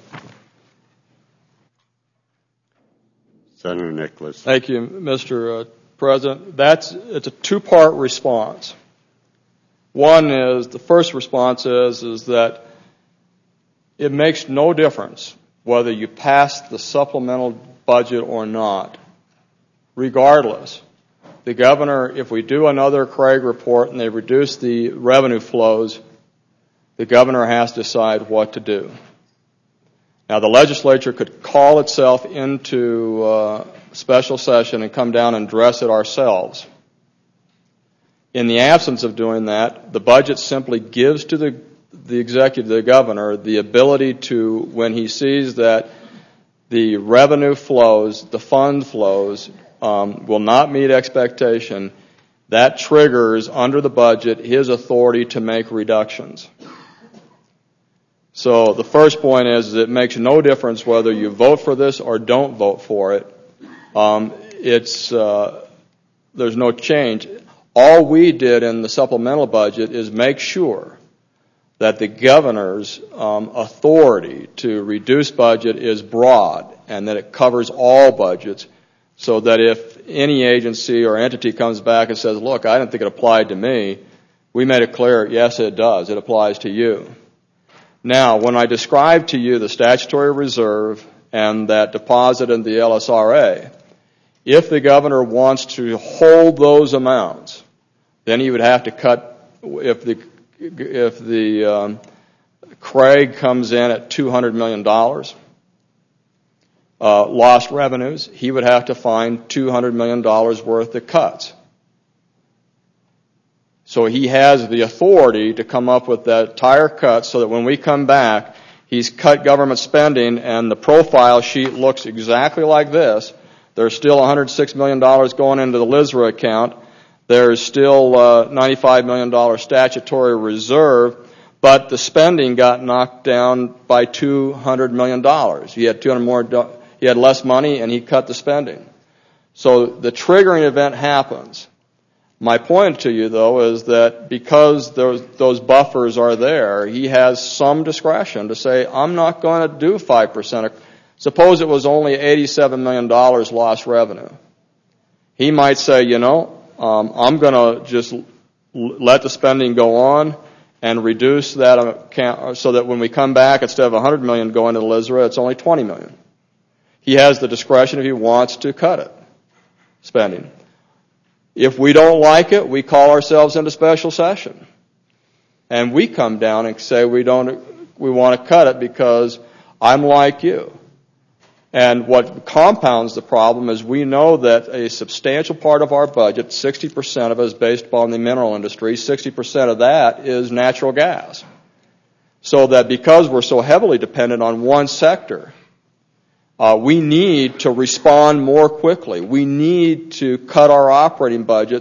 Senator Nicholas. Thank you, Mr. President. It's a two-part response. One is, the first response is that it makes no difference whether you pass the supplemental budget or not. Regardless, the governor, if we do another Craig report and they reduce the revenue flows, the governor has to decide what to do. Now, the legislature could call itself into special session and come down and address it ourselves. In the absence of doing that, the budget simply gives to the executive, the governor, the ability to, when he sees that the revenue flows, the fund flows, will not meet expectation, that triggers under the budget his authority to make reductions. So the first point is it makes no difference whether you vote for this or don't vote for it. There's no change. All we did in the supplemental budget is make sure that the governor's authority to reduce budget is broad and that it covers all budgets, so that if any agency or entity comes back and says, look, I didn't think it applied to me, we made it clear, yes, it does. It applies to you. Now, when I described to you the statutory reserve and that deposit in the LSRA, if the governor wants to hold those amounts, then he would have to cut, if the Craig comes in at $200 million, lost revenues, he would have to find $200 million worth of cuts. So he has the authority to come up with that entire cut so that when we come back, he's cut government spending and the profile sheet looks exactly like this. There's still $106 million going into the LISRA account. There's still $95 million statutory reserve, but the spending got knocked down by $200 million. He had less money and he cut the spending. So the triggering event happens. My point to you, though, is that because those buffers are there, he has some discretion to say, I'm not going to do 5%. Suppose it was only $87 million lost revenue. He might say, I'm going to just let the spending go on and reduce that account so that when we come back, instead of $100 million going to the LISRA, it's only $20 million. He has the discretion if he wants to cut it, spending. If we don't like it, we call ourselves into special session. And we come down and say we want to cut it because I'm like you. And what compounds the problem is we know that a substantial part of our budget, 60% of it is based upon the mineral industry, 60% of that is natural gas. So that because we're so heavily dependent on one sector, we need to respond more quickly. We need to cut our operating budgets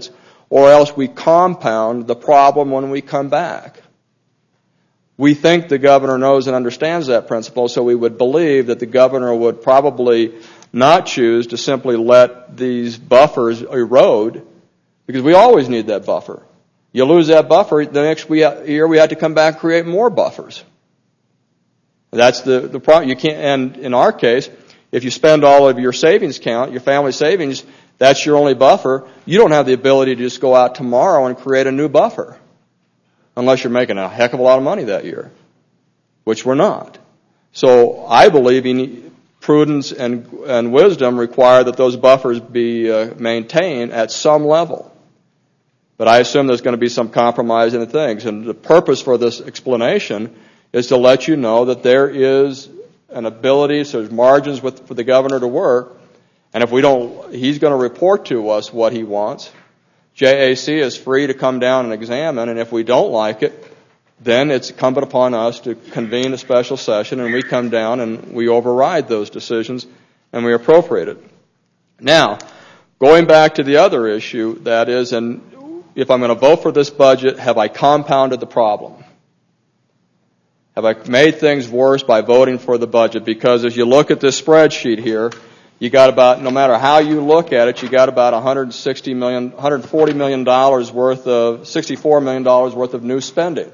or else we compound the problem when we come back. We think the governor knows and understands that principle, so we would believe that the governor would probably not choose to simply let these buffers erode, because we always need that buffer. You lose that buffer, the next year we have to come back and create more buffers. That's the problem. You can't, and in our case, if you spend all of your savings account, your family savings, that's your only buffer, you don't have the ability to just go out tomorrow and create a new buffer, unless you're making a heck of a lot of money that year, which we're not. So I believe prudence and wisdom require that those buffers be maintained at some level. But I assume there's going to be some compromise in the things. And the purpose for this explanation is to let you know that there is an ability, so there's margins for the governor to work. And if we don't, he's going to report to us what he wants. JAC is free to come down and examine, and if we don't like it, then it's incumbent upon us to convene a special session, and we come down and we override those decisions and we appropriate it. Now, going back to the other issue, that is, and if I'm going to vote for this budget, have I compounded the problem? Have I made things worse by voting for the budget? Because as you look at this spreadsheet here, you got about, no matter how you look at it, you got about $140 million worth of, $64 million worth of new spending.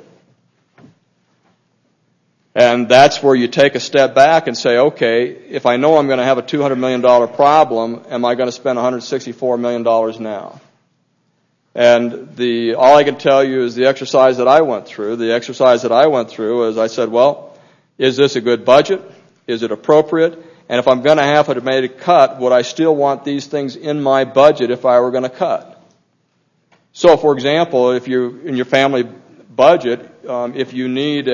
And that's where you take a step back and say, okay, if I know I'm going to have a $200 million problem, am I going to spend $164 million now? And all I can tell you is the exercise that I went through. The exercise that I went through is I said, well, is this a good budget? Is it appropriate? And if I'm going to have to make a cut, would I still want these things in my budget if I were going to cut? So, for example, if you in your family budget, if you need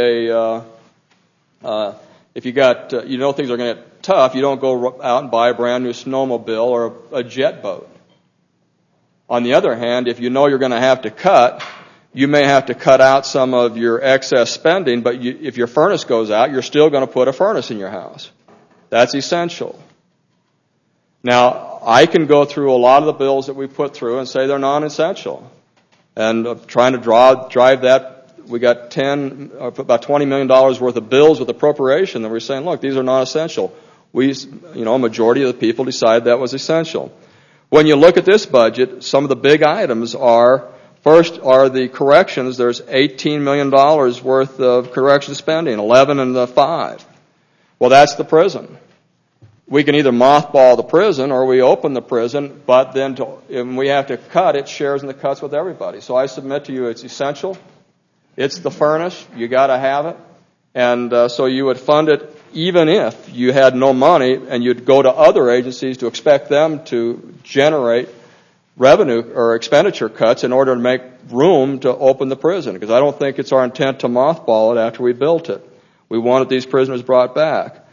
if you got, you know things are going to get tough, you don't go out and buy a brand new snowmobile or a jet boat. On the other hand, if you know you're going to have to cut, you may have to cut out some of your excess spending, but if your furnace goes out, you're still going to put a furnace in your house. That's essential. Now, I can go through a lot of the bills that we put through and say they're non-essential. And trying to drive that, we got about $20 million worth of bills with appropriation that we're saying, look, these are non-essential. A majority of the people decided that was essential. When you look at this budget, some of the big items first are the corrections. There's $18 million worth of correction spending, 11 and the 5. Well, that's the prison. We can either mothball the prison or we open the prison, but then when we have to cut, it shares in the cuts with everybody. So I submit to you it's essential. It's the furnace. You got to have it. And so you would fund it even if you had no money and you'd go to other agencies to expect them to generate revenue or expenditure cuts in order to make room to open the prison. Because I don't think it's our intent to mothball it after we built it. We wanted these prisoners brought back.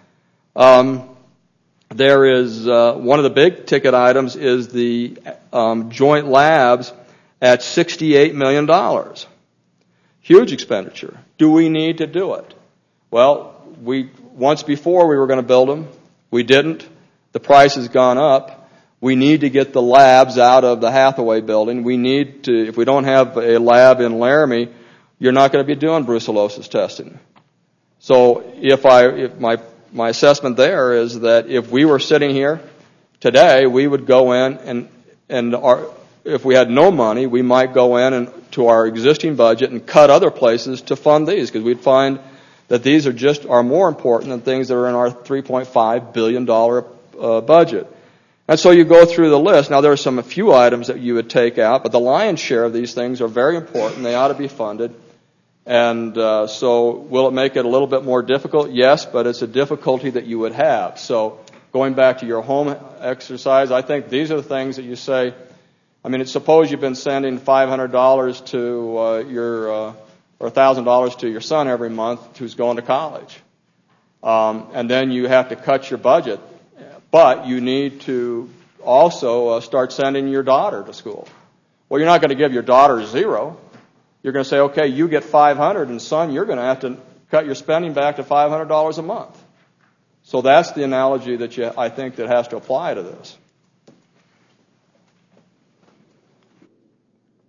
There is one of the big ticket items is the joint labs at $68 million. Huge expenditure. Do we need to do it? Well, once before we were going to build them. We didn't. The price has gone up. We need to get the labs out of the Hathaway building. We need to, if we don't have a lab in Laramie, you're not going to be doing brucellosis testing. So if my assessment there is that if we were sitting here today, we would go in and if we had no money, we might go in to our existing budget and cut other places to fund these, because we'd find that these are more important than things that are in our $3.5 billion budget. And so you go through the list. Now there are a few items that you would take out, but the lion's share of these things are very important. They ought to be funded. And so will it make it a little bit more difficult? Yes, but it's a difficulty that you would have. So going back to your home exercise, I think these are the things that you say, suppose you've been sending $500 to or $1,000 to your son every month who's going to college. And then you have to cut your budget, but you need to also start sending your daughter to school. Well, you're not going to give your daughter $0. You're going to say, okay, you get $500, and son, you're going to have to cut your spending back to $500 a month. So that's the analogy that I think that has to apply to this.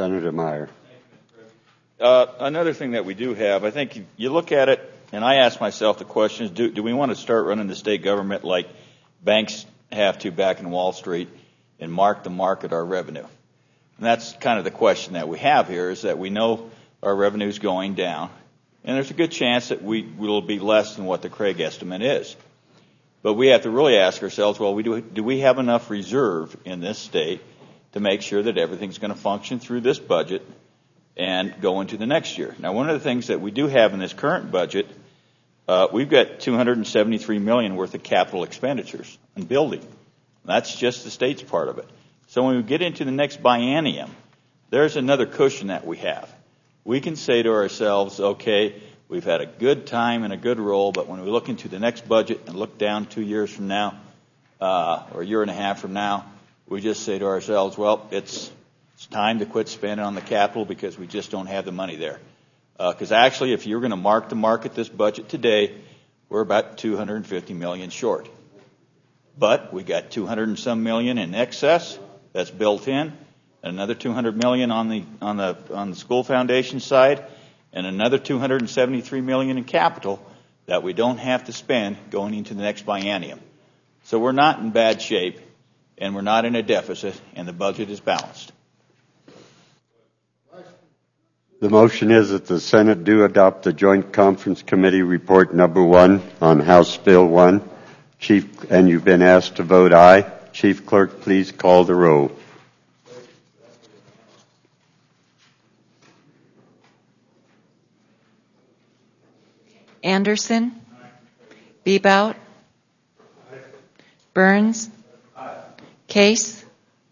Senator Meyer. Another thing that we do have, I think you look at it, and I ask myself the question is, do we want to start running the state government like banks have to back in Wall Street and mark to market our revenue? And that's kind of the question that we have here, is that we know our revenue is going down, and there's a good chance that we will be less than what the Craig estimate is. But we have to really ask ourselves, well, do we have enough reserve in this state to make sure that everything's going to function through this budget and go into the next year? Now, one of the things that we do have in this current budget, we've got $273 million worth of capital expenditures in building. That's just the state's part of it. So when we get into the next biennium, there's another cushion that we have. We can say to ourselves, okay, we've had a good time and a good roll, but when we look into the next budget and look down 2 years from now, or a year and a half from now, we just say to ourselves, well, it's time to quit spending on the capital because we just don't have the money there. Because actually, if you're going to mark to market this budget today, we're about $250 million short. But we got 200 and some million in excess that's built in, another 200 million on the school foundation side, and another 273 million in capital that we don't have to spend going into the next biennium. So we're not in bad shape, and we're not in a deficit, and the budget is balanced. The motion is that the Senate do adopt the Joint Conference Committee Report Number 1 on House Bill 1. And you've been asked to vote aye. Chief Clerk, please call the roll. Anderson. Bebout. Burns. Case.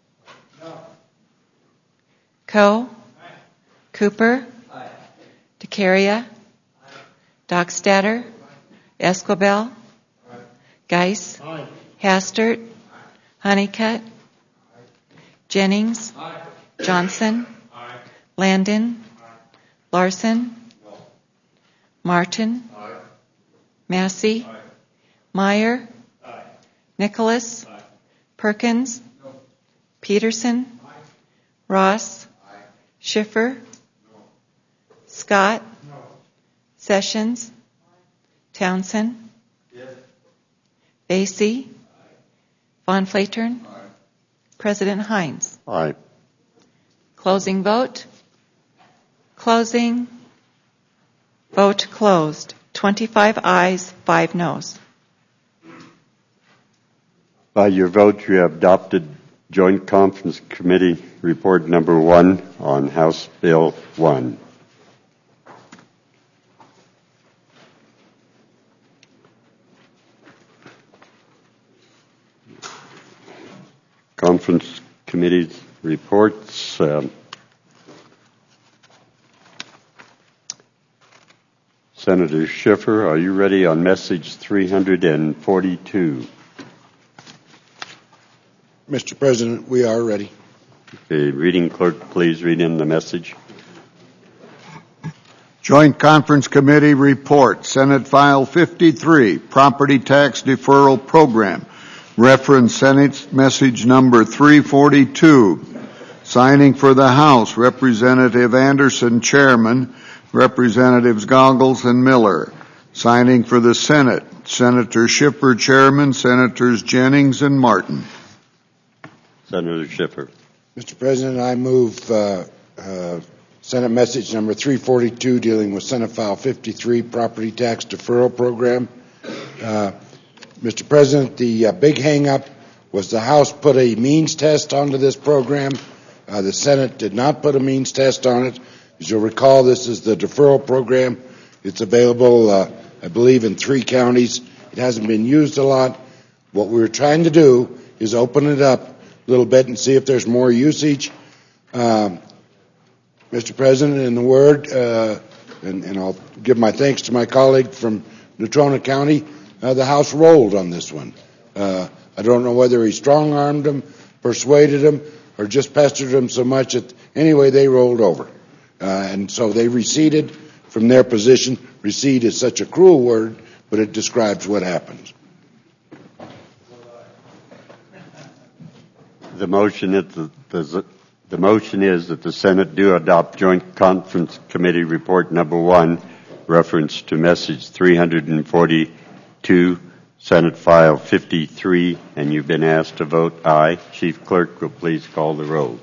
Coe. Cooper. DeCaria. Dockstader. Esquibel. Geis. Hastert. Honeycutt. Jennings. Johnson. Landon. Larson. Martin. Massey. Meyer. Nicholas. Perkins. Peterson. Ross. Schiffer. Scott. Sessions. Townsend. Basie. Von Flatern. President Hines. Aye. Closing vote. Closing. Vote closed. 25 ayes, 5 noes. By your vote, you have adopted Joint Conference Committee Report Number 1 on House Bill 1. Conference Committee reports. Senator Schiffer, are you ready on message 342? Mr. President, we are ready. Okay, reading clerk, please read in the message. Joint Conference Committee Report, Senate File 53, Property Tax Deferral Program. Reference Senate Message Number 342. Signing for the House, Representative Anderson, Chairman, Representatives Goggles and Miller. Signing for the Senate, Senator Schiffer, Chairman, Senators Jennings and Martin. Senator Schiffer. Mr. President, I move Senate Message Number 342 dealing with Senate File 53, Property Tax Deferral Program. Mr. President, the big hang-up was the House put a means test onto this program. The Senate did not put a means test on it. As you'll recall, this is the deferral program. It's available, I believe, in 3 counties. It hasn't been used a lot. What we're trying to do is open it up a little bit and see if there's more usage. Mr. President, in the word, and I'll give my thanks to my colleague from Natrona County, the House rolled on this one. I don't know whether he strong-armed them, persuaded them, or just pestered them so much that anyway they rolled over. And so they receded from their position. Recede is such a cruel word, but it describes what happens. The motion is that the The motion is that the Senate do adopt Joint Conference Committee Report Number 1, reference to Message 342, Senate File 53, and you've been asked to vote aye. Chief Clerk will please call the roll.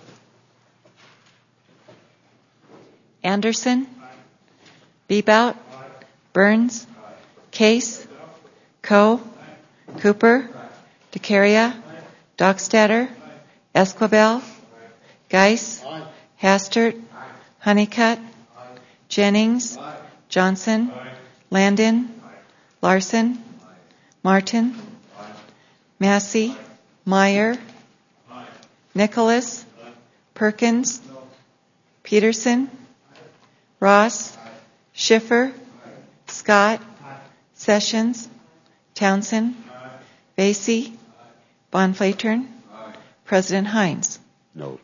Anderson? Bebout? Burns? Case? Coe? Cooper? DeCaria? Dockstader? Esquivel? Geis? Hastert? Honeycutt? Jennings? Johnson? Landon? Larson? Martin? Massey? Meyer? Nicholas? Perkins? Peterson? Ross? Schiffer? Scott? Sessions? Townsend? Basie? Bonflatern? President Hines? No.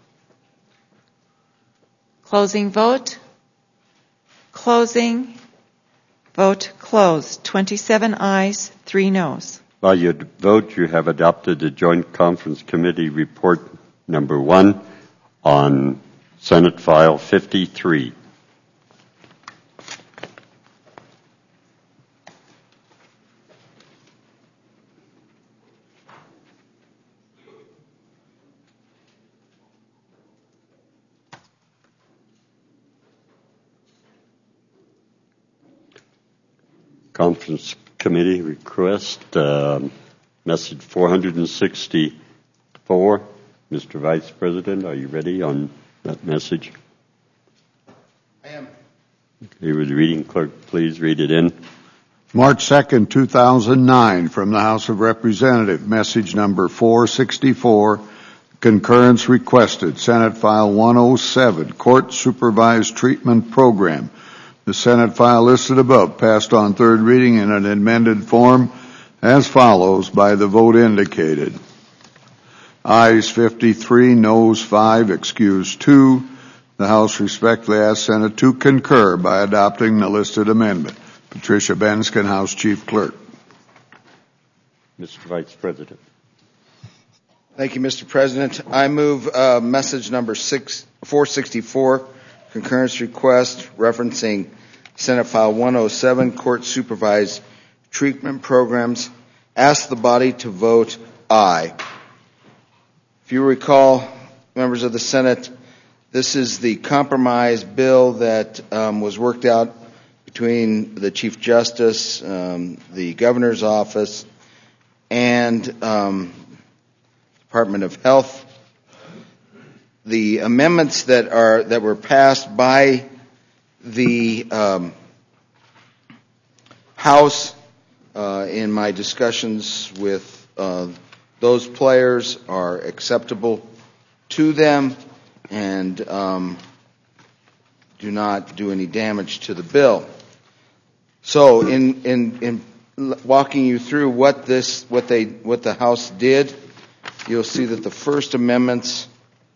Closing vote. Closing. Vote closed. 27 ayes, 3 noes. By your vote, you have adopted the Joint Conference Committee Report Number 1 on Senate File 53. Conference Committee request, message 464. Mr. Vice President, are you ready on that message? I am. Okay, would the reading clerk please read it in? March 2nd, 2009, from the House of Representatives, message number 464, concurrence requested, Senate File 107, Court Supervised Treatment Program. The Senate file listed above passed on third reading in an amended form as follows by the vote indicated. Ayes 53, noes 5, excused 2. The House respectfully asks Senate to concur by adopting the listed amendment. Patricia Benskin, House Chief Clerk. Mr. Vice President. Thank you, Mr. President. I move message number 464, concurrence request referencing Senate File 107, Court Supervised Treatment Programs. Ask the body to vote aye. If you recall, members of the Senate, this is the compromise bill that was worked out between the Chief Justice, the Governor's Office, and Department of Health. The amendments that were passed by the House in my discussions with those players are acceptable to them and do not do any damage to the bill. So in walking you through what the House did, you'll see that the first amendments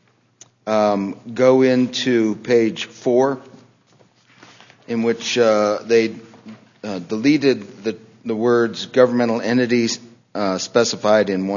go into page 4, in which they deleted the words governmental entities specified in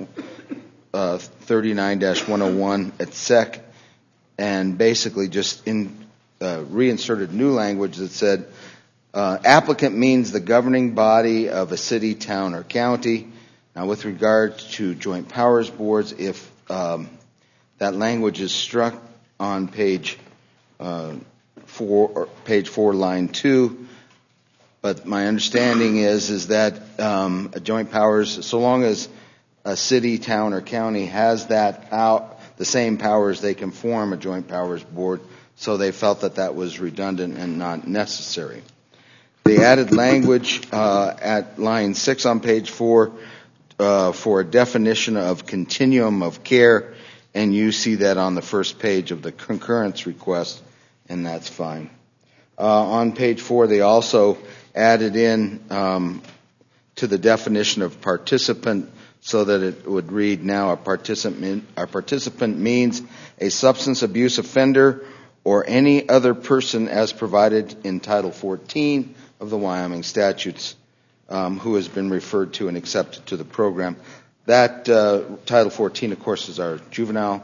1-39-101 at SEC, and basically just reinserted new language that said applicant means the governing body of a city, town, or county. Now, with regard to joint powers boards, if that language is struck on page 4, line 2. But my understanding is that a joint powers, so long as a city, town, or county has the same powers, they can form a joint powers board. So they felt that was redundant and not necessary. They added language at line 6 on page 4 for a definition of continuum of care, and you see that on the first page of the concurrence request, and that's fine. On page 4, they also added in to the definition of participant so that it would read now a participant means a substance abuse offender or any other person as provided in Title 14 of the Wyoming statutes who has been referred to and accepted to the program. That Title 14, of course, is our juvenile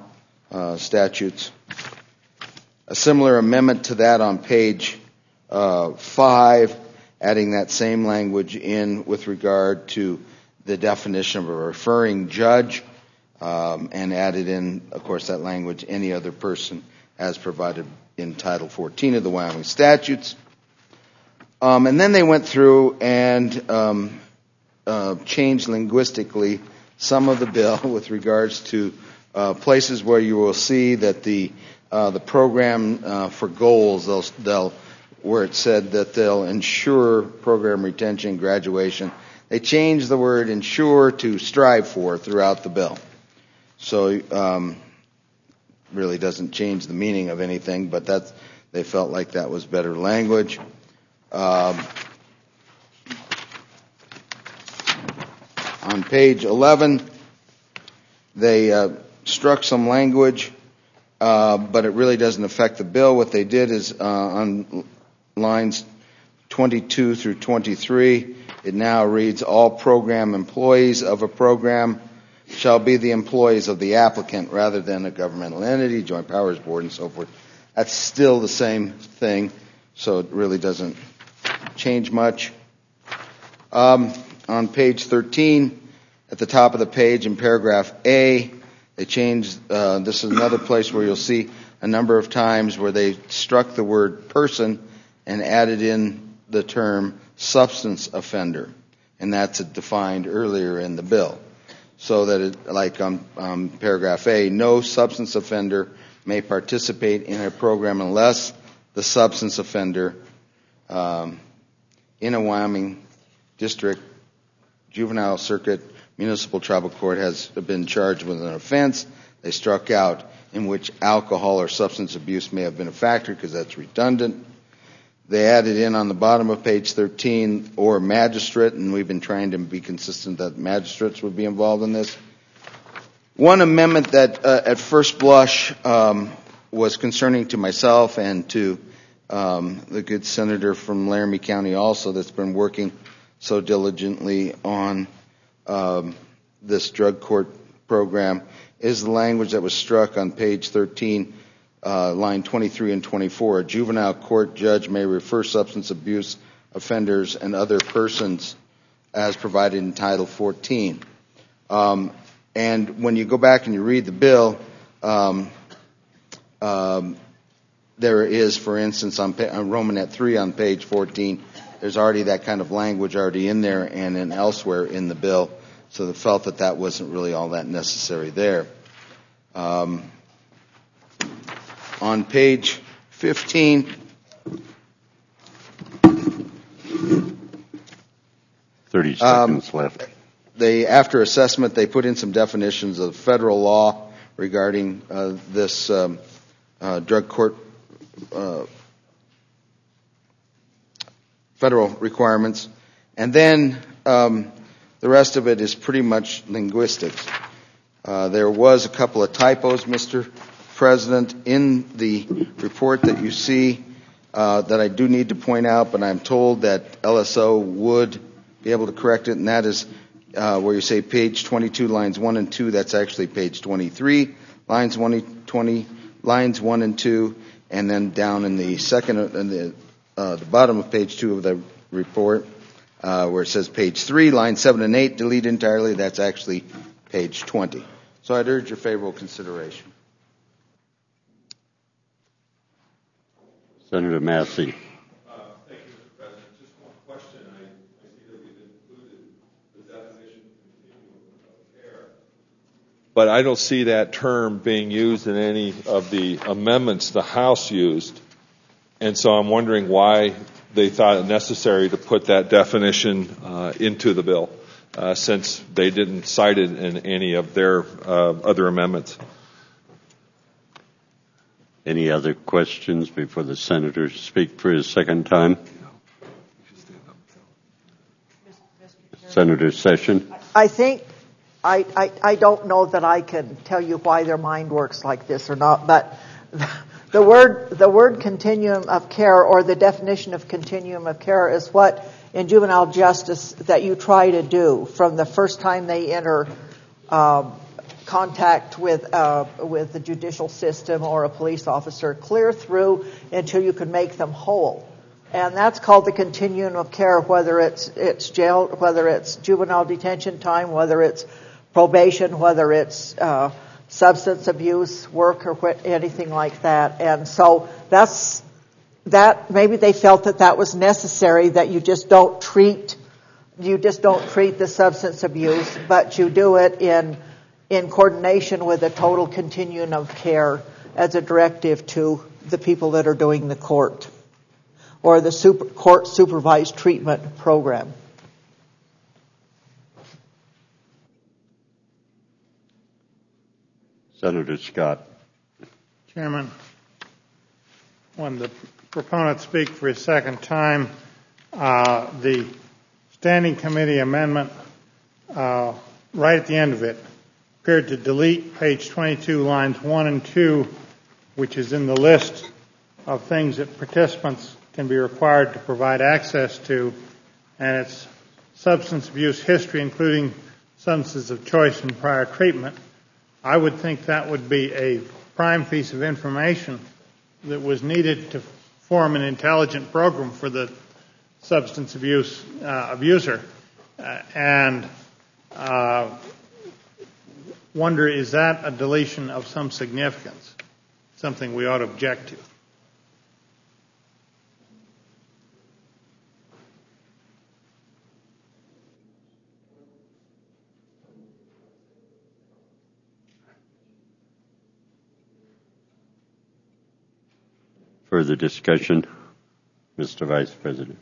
statutes. A similar amendment to that on page 5, adding that same language in with regard to the definition of a referring judge, and added in, of course, that language, any other person as provided in Title 14 of the Wyoming statutes. And then they went through and changed linguistically some of the bill with regards to places where you will see that the program for goals, where it said that they'll ensure program retention and graduation, they changed the word ensure to strive for throughout the bill. So really doesn't change the meaning of anything, but they felt like that was better language. On page 11, they struck some language, but it really doesn't affect the bill. What they did is on lines 22 through 23, it now reads, all program employees of a program shall be the employees of the applicant rather than a governmental entity, joint powers board, and so forth. That's still the same thing, so it really doesn't change much. On page 13, at the top of the page in paragraph A, they changed, this is another place where you'll see a number of times where they struck the word person and added in the term substance offender, and that's defined earlier in the bill. So that, it, like on paragraph A, no substance offender may participate in a program unless the substance offender in a Wyoming district juvenile circuit municipal tribal court has been charged with an offense. They struck out in which alcohol or substance abuse may have been a factor because that's redundant. They added in on the bottom of page 13, or magistrate, and we've been trying to be consistent that magistrates would be involved in this. One amendment that at first blush was concerning to myself and to the good senator from Laramie County also that's been working so diligently on this drug court program is the language that was struck on page 13, line 23 and 24. A juvenile court judge may refer substance abuse offenders and other persons as provided in Title 14. And when you go back and you read the bill, there is, for instance, on Romanet 3 on page 14, there's already that kind of language already in there and then elsewhere in the bill. So they felt that that wasn't really all that necessary there. On page 15, 30 seconds left. After assessment, they put in some definitions of federal law regarding this drug court federal requirements. And then the rest of it is pretty much linguistics. There was a couple of typos, Mr. President, in the report that you see that I do need to point out, but I'm told that LSO would be able to correct it, and that is where you say page 22, lines 1 and 2, that's actually page 23, lines 1 and 2, and then down in the second, in the bottom of page 2 of the report, where it says page 3, lines 7 and 8, delete entirely, that's actually page 20. So I'd urge your favorable consideration. Senator Massey. Thank you, Mr. President. Just one question. I see that we've included the definition of continuum of care, but I don't see that term being used in any of the amendments the House used. And so I'm wondering why they thought it necessary to put that definition into the bill, since they didn't cite it in any of their other amendments. Any other questions before the senator speaks for his second time? Senator Session. I think I don't know that I can tell you why their mind works like this or not, but the word continuum of care, or the definition of continuum of care, is what in juvenile justice that you try to do from the first time they enter contact with the judicial system or a police officer, clear through until you can make them whole. And that's called the continuum of care, whether it's jail, whether it's juvenile detention time, whether it's probation, whether it's substance abuse work or anything like that. And so maybe they felt that was necessary, that you just don't treat the substance abuse, but you do it in coordination with a total continuum of care as a directive to the people that are doing the court or the court supervised treatment program. Senator Scott. Chairman, when the proponent speaks for a second time, the Standing Committee amendment, right at the end of it, appeared to delete page 22, lines 1 and 2, which is in the list of things that participants can be required to provide access to, and it's substance abuse history, including substances of choice and prior treatment. I would think that would be a prime piece of information that was needed to form an intelligent program for the substance abuse abuser. And wonder, is that a deletion of some significance, something we ought to object to? Further discussion? Mr. Vice President.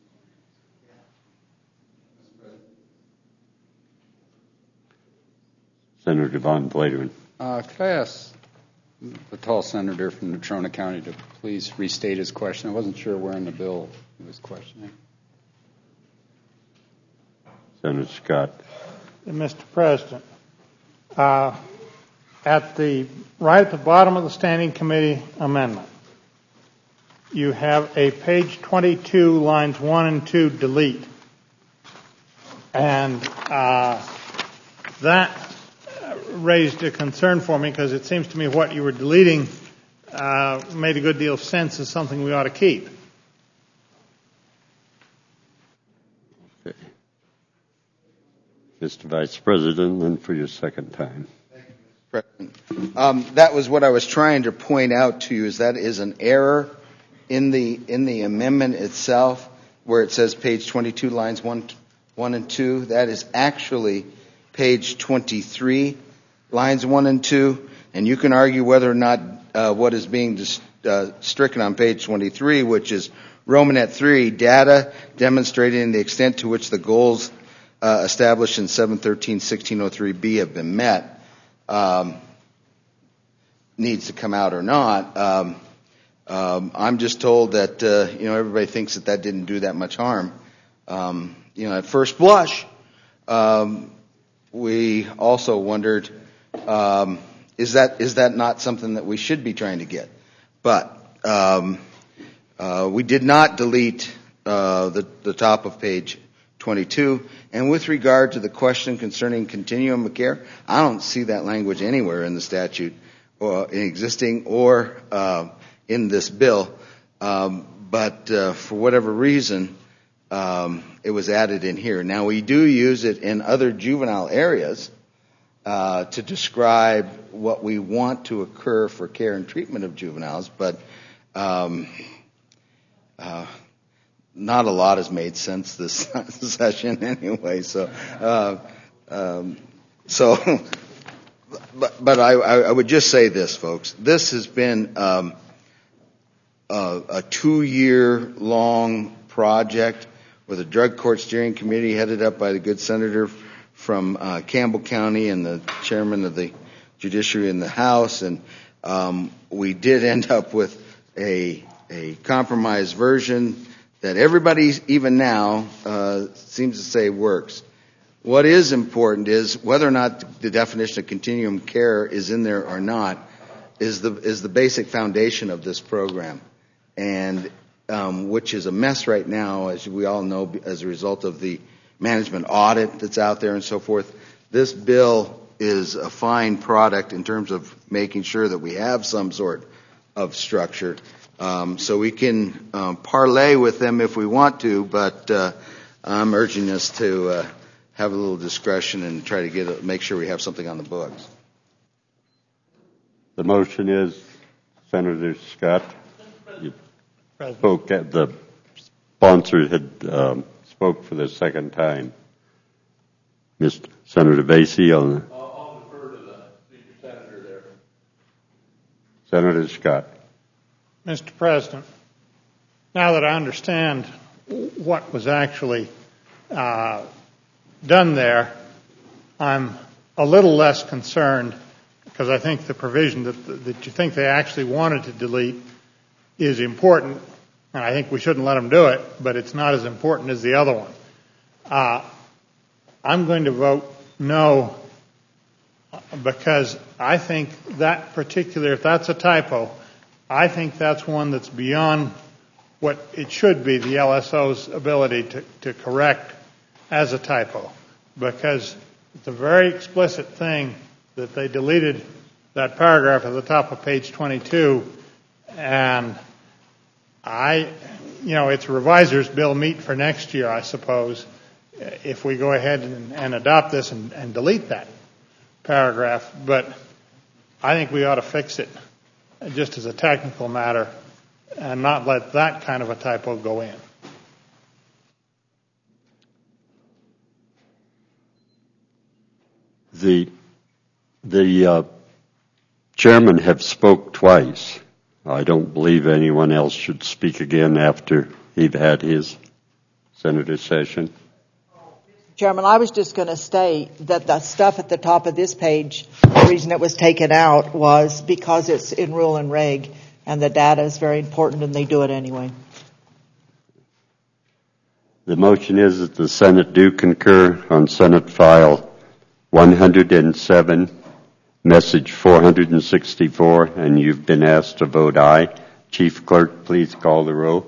Senator Von Bladeren. Could I ask the tall senator from Natrona County to please restate his question? I wasn't sure where in the bill he was questioning. Senator Scott. Mr. President, right at the bottom of the Standing Committee amendment, you have a page 22, lines 1 and 2 delete. And that raised a concern for me because it seems to me what you were deleting made a good deal of sense as something we ought to keep. Okay. Mr. Vice President, then for your second time. That was what I was trying to point out to you, is that is an error in the amendment itself, where it says page 22, lines 1 and 2. That is actually page 23, lines 1 and 2. And you can argue whether or not what is being stricken on page 23, which is Romanet 3, data demonstrating the extent to which the goals established in 713-1603B have been met, needs to come out or not. I'm just told that everybody thinks that didn't do that much harm. At first blush, we also wondered, is that not something that we should be trying to get? But we did not delete the top of page 22. And with regard to the question concerning continuum of care, I don't see that language anywhere in the statute, or in existing, or in this bill, but for whatever reason, it was added in here. Now, we do use it in other juvenile areas to describe what we want to occur for care and treatment of juveniles, but not a lot has made sense this session anyway. But I would just say this, folks. This has been a 2-year-long project with a drug court steering committee headed up by the good senator from Campbell County and the chairman of the judiciary in the House. And we did end up with a compromise version that everybody, even now, seems to say works. What is important is whether or not the definition of continuum care is in there or not is the basic foundation of this program, and which is a mess right now, as we all know, as a result of the management audit that's out there and so forth. This bill is a fine product in terms of making sure that we have some sort of structure. So we can parlay with them if we want to, but I'm urging us to have a little discretion and try to make sure we have something on the books. The motion is, Senator Scott, you spoke at the sponsor had spoke for the second time. Mr. Senator Vasey on the... I'll defer to the speaker senator there. Senator Scott. Mr. President, now that I understand what was actually done there, I'm a little less concerned because I think the provision that you think they actually wanted to delete is important, and I think we shouldn't let them do it, but it's not as important as the other one. I'm going to vote no because I think that particular, if that's a typo, I think that's one that's beyond what it should be, the LSO's ability to correct as a typo, because it's a very explicit thing that they deleted that paragraph at the top of page 22, and it's a reviser's bill meet for next year, I suppose, if we go ahead and adopt this and delete that paragraph, but I think we ought to fix it just as a technical matter and not let that kind of a typo go in. The chairman have spoke twice. I don't believe anyone else should speak again after he've had his senator session. Chairman, I was just going to state that the stuff at the top of this page, the reason it was taken out was because it's in rule and reg, and the data is very important, and they do it anyway. The motion is that the Senate do concur on Senate File 107, Message 464, and you've been asked to vote aye. Chief Clerk, please call the roll.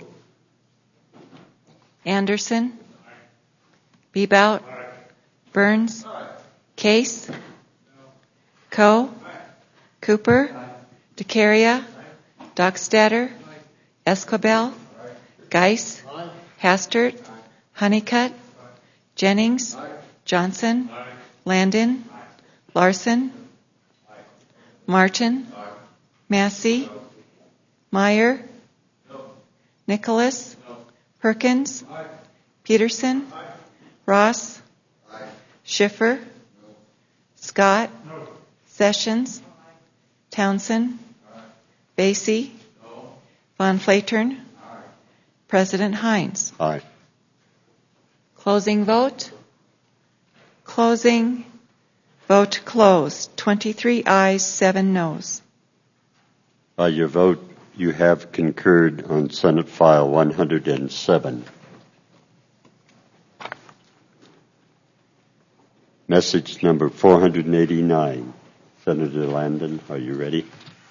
Anderson? Bebout? Burns? Case? Coe? Cooper? DeCaria? Dockstader? Esquibel? Geis? Hastert? Honeycutt? Jennings? Johnson? Landon? Larson? Martin? Massey? Meyer? Nicholas? Perkins? Peterson? Ross? Schiffer? Scott? Sessions? Townsend? Vasey? Von Flatern? President Hines? Aye. Closing vote? Closing. Vote closed. 23 ayes, 7 noes. By your vote, you have concurred on Senate File 107. Message number 489. Senator Landon, are you ready?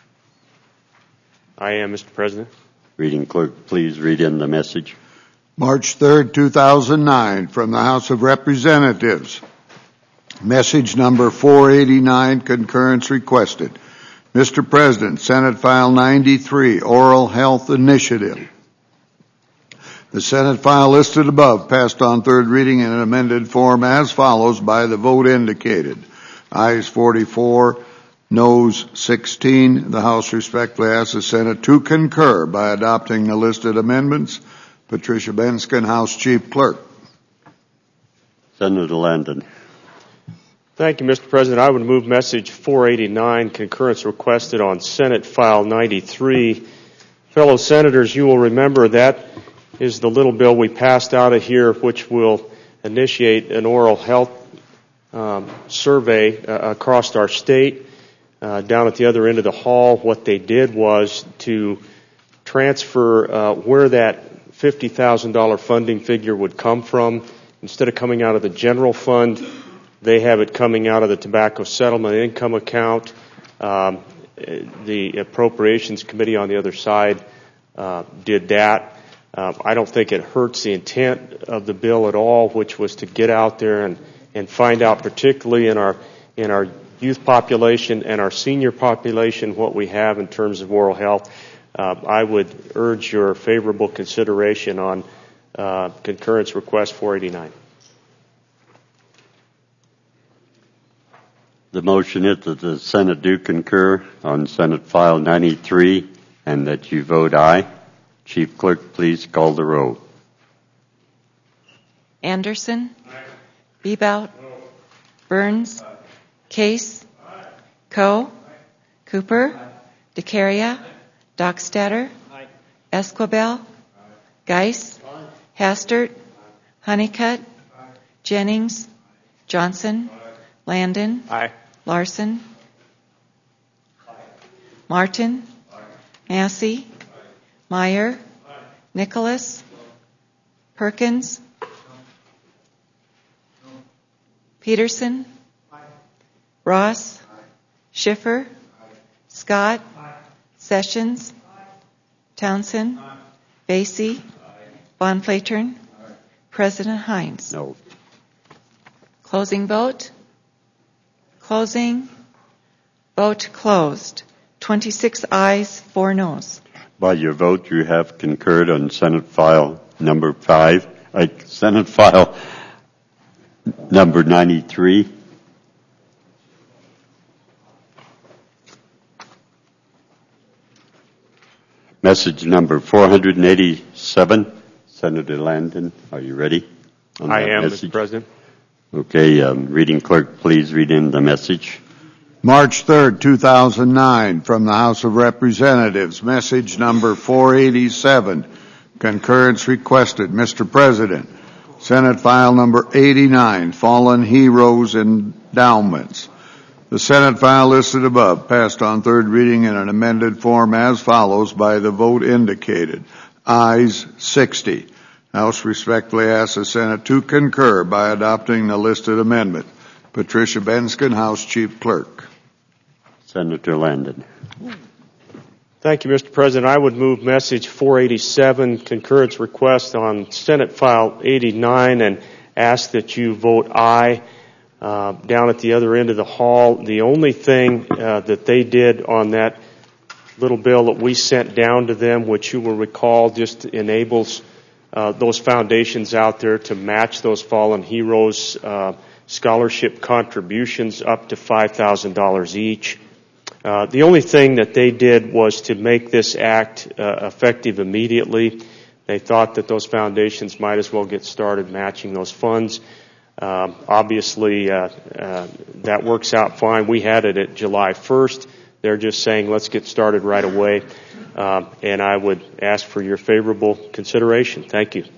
I am, Mr. President. Reading clerk, please read in the message. March 3rd, 2009, from the House of Representatives. Message number 489, concurrence requested. Mr. President, Senate File 93, Oral Health Initiative. The Senate file listed above passed on third reading in an amended form as follows by the vote indicated. Ayes 44, noes 16. The House respectfully asks the Senate to concur by adopting the listed amendments. Patricia Benskin, House Chief Clerk. Senator Landon. Thank you, Mr. President. I would move message 489, concurrence requested on Senate File 93. Fellow senators, you will remember that is the little bill we passed out of here, which will initiate an oral health survey across our state. Down at the other end of the hall, what they did was to transfer where that $50,000 funding figure would come from. Instead of coming out of the general fund, they have it coming out of the tobacco settlement income account. The Appropriations Committee on the other side did that. I don't think it hurts the intent of the bill at all, which was to get out there and find out, particularly in our youth population and our senior population, what we have in terms of oral health, I would urge your favorable consideration on concurrence request 489. The motion is that the Senate do concur on Senate File 93 and that you vote aye. Chief Clerk, please call the roll. Anderson? Bebout? Burns? Case? Coe? Cooper? DeCaria? Dockstader? Esquibel? Geis? Hastert? Honeycutt? Jennings? Johnson? Landon? Larson? Martin? Massey? Meyer? Nicholas? Perkins? Peterson? Ross? Schiffer? Scott? Sessions? Townsend? Basie? Von Flatern? President Hines? No. Closing vote? Closing. Vote closed. 26 ayes, 4 noes. By your vote, you have concurred on Senate File number 5, Senate File number 93. Message number 487. Senator Landon, are you ready? I am, Mr. President. Okay, reading clerk, please read in the message. March 3rd, 2009, from the House of Representatives, message number 487, concurrence requested. Mr. President, Senate File number 89, Fallen Heroes Endowments. The Senate file listed above passed on third reading in an amended form as follows by the vote indicated. Ayes 60. House respectfully asks the Senate to concur by adopting the listed amendment. Patricia Benskin, House Chief Clerk. Senator Landon. Thank you, Mr. President. I would move message 487, concurrence request on Senate File 89, and ask that you vote aye. Down at the other end of the hall, the only thing that they did on that little bill that we sent down to them, which you will recall just enables those foundations out there to match those fallen heroes scholarship contributions up to $5,000 each. The only thing that they did was to make this act effective immediately. They thought that those foundations might as well get started matching those funds. Obviously, that works out fine. We had it at July 1st. They're just saying, let's get started right away. And I would ask for your favorable consideration. Thank you.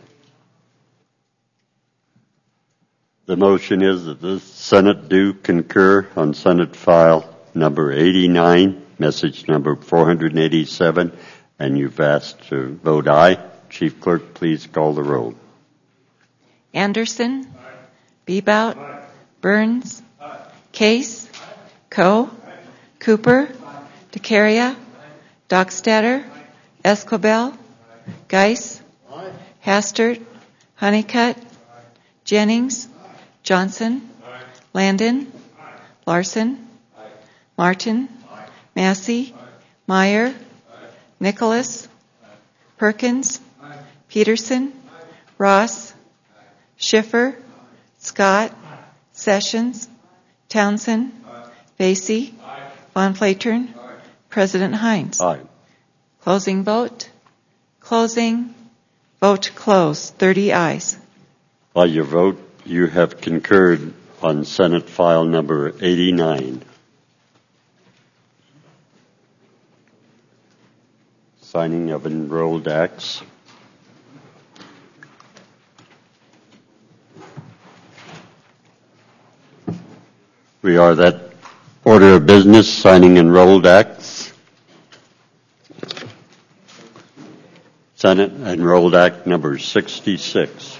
The motion is that the Senate do concur on Senate File number 89, message number 487, and you've asked to vote aye. Chief Clerk, please call the roll. Anderson? Bebout? Burns? Case? Coe? Cooper? DeCaria? Dockstader? Esquibel? Geis? Hastert? Honeycutt? Jennings? Johnson? Landon? Larson? Martin? Massey? Meyer? Nicholas? Perkins? Peterson? Ross? Schiffer? Scott? Sessions? Townsend? Basie? Von Flatern? President Hines? Aye. Closing vote? Closing. Vote closed. 30 ayes. By your vote, you have concurred on Senate File number 89. Signing of enrolled acts. We are that order of business, signing enrolled acts. Senate Enrolled Act number 66.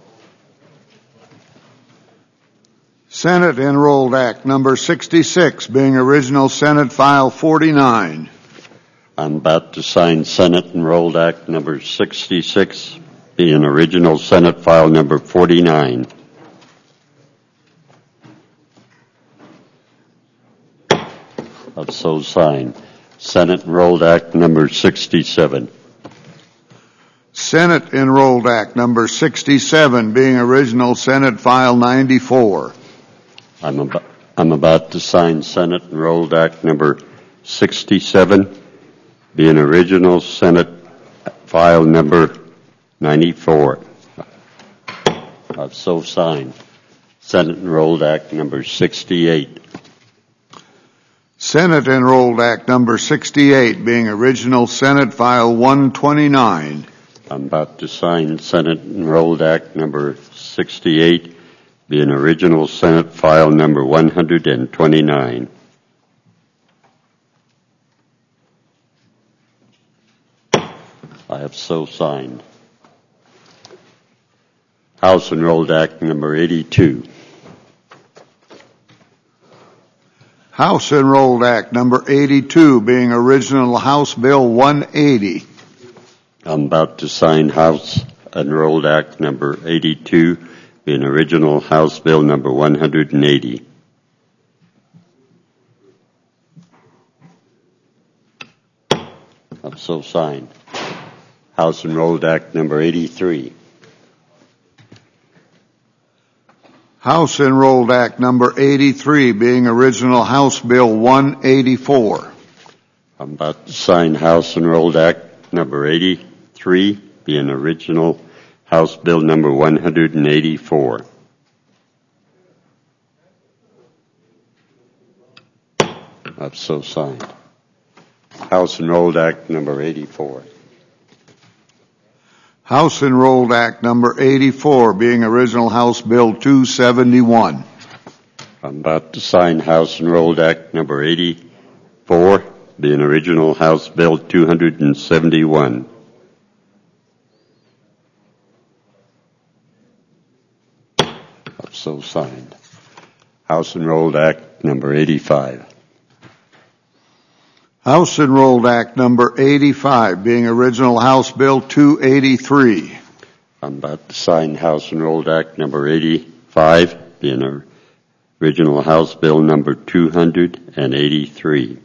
Senate Enrolled Act number 66, being original Senate File 49. I'm about to sign Senate Enrolled Act number 66, being original Senate File number 49. Of so signed. Senate Enrolled Act Number 67. Senate Enrolled Act Number 67, being original Senate File 94. I'm about to sign Senate Enrolled Act Number 67, being original Senate File Number 94. I've so signed. Senate Enrolled Act Number 68. Senate Enrolled Act Number 68, being original Senate File 129. I'm about to sign Senate Enrolled Act Number 68, being original Senate File Number 129. I have so signed. House Enrolled Act Number 82. House Enrolled Act Number 82, being original House Bill 180. I'm about to sign House Enrolled Act Number 82, being original House Bill Number 180. I'm so signed. House Enrolled Act Number 83. House Enrolled Act Number 83, being original House Bill 184. I'm about to sign House Enrolled Act Number 83, being original House Bill Number 184. I've so signed. House Enrolled Act Number 84. House Enrolled Act Number 84, being original House Bill 271. I'm about to sign House Enrolled Act Number 84, being original House Bill 271. I've so signed. House Enrolled Act Number 85. House Enrolled Act Number 85, being original House Bill 283. I'm about to sign House Enrolled Act Number 85, being original House Bill Number 283.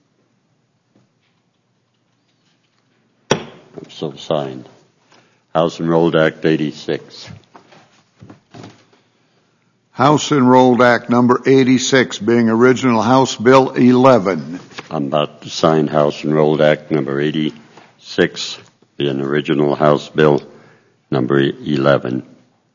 I'm so signed. House Enrolled Act 86. House Enrolled Act Number 86, being original House Bill 11. I'm about to sign House Enrolled Act Number 86, being original House Bill Number 11.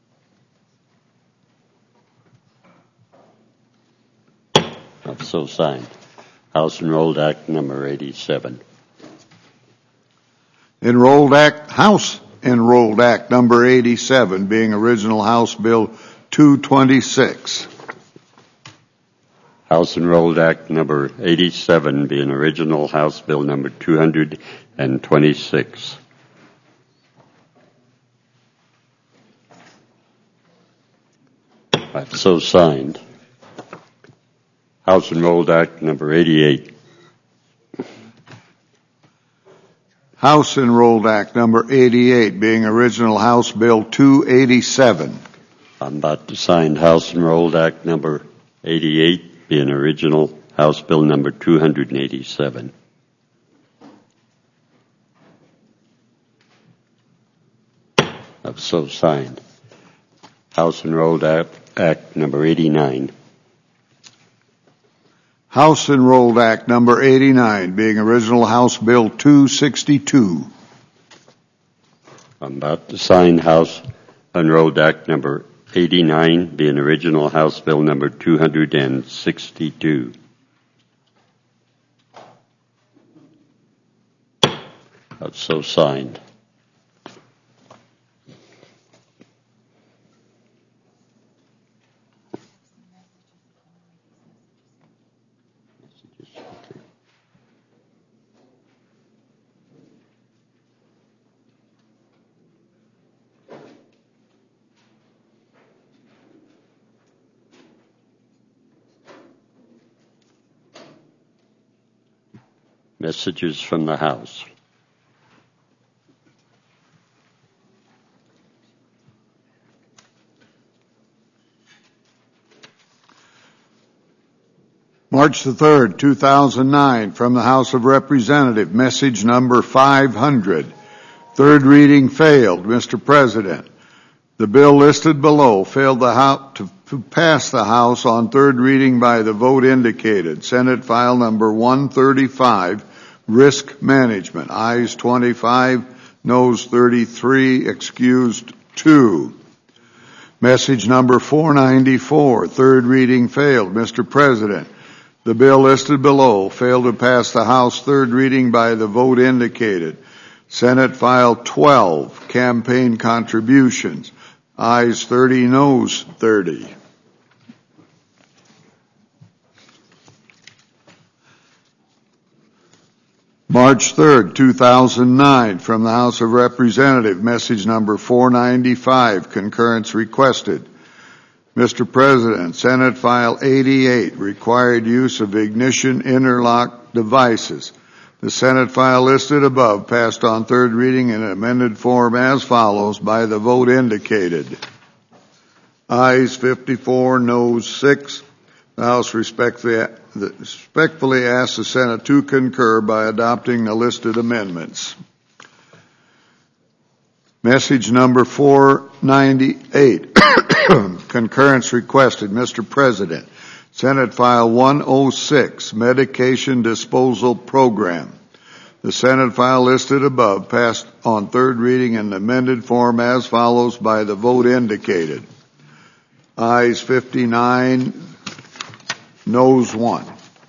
I've so signed. House Enrolled Act Number 87. House Enrolled Act Number 87, being original House Bill 226. House Enrolled Act Number 87, being original House Bill Number 226. I've so signed. House Enrolled Act Number 88. House Enrolled Act Number 88, being original House Bill 287. I'm about to sign House Enrolled Act Number 88, being original House Bill Number 287. I've so signed. House Enrolled Act Number 89. House Enrolled Act Number 89, being original House Bill 262. I'm about to sign House Enrolled Act Number 89, being original House Bill Number 262. That's so signed. Messages from the House. March the 3rd, 2009, from the House of Representatives, message number 500. Third reading failed. Mr. President, the bill listed below failed to pass the House on third reading by the vote indicated. Senate file number 135, risk management. Ayes 25, noes 33, excused 2. Message number 494, third reading failed. Mr. President, the bill listed below failed to pass the House third reading by the vote indicated. Senate file 12, campaign contributions. Ayes 30, noes 30. March 3rd, 2009, from the House of Representatives, message number 495, concurrence requested. Mr. President, Senate File 88, required use of ignition interlock devices. The Senate file listed above passed on third reading in amended form as follows by the vote indicated. Ayes 54, noes 6. The House respectfully asks the Senate to concur by adopting the listed amendments. Message number 498, concurrence requested. Mr. President, Senate File 106, Medication Disposal Program. The Senate file listed above passed on third reading in amended form as follows by the vote indicated. Ayes 59, noes 1.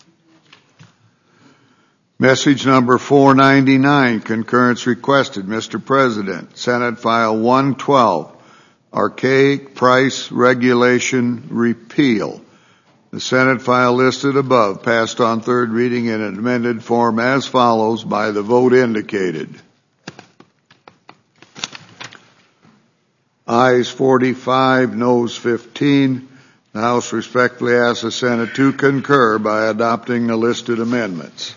Message number 499, concurrence requested. Mr. President, Senate File 112, Archaic Price Regulation Repeal. The Senate file listed above passed on third reading in an amended form as follows by the vote indicated. Ayes 45, noes 15. The House respectfully asks the Senate to concur by adopting the listed amendments.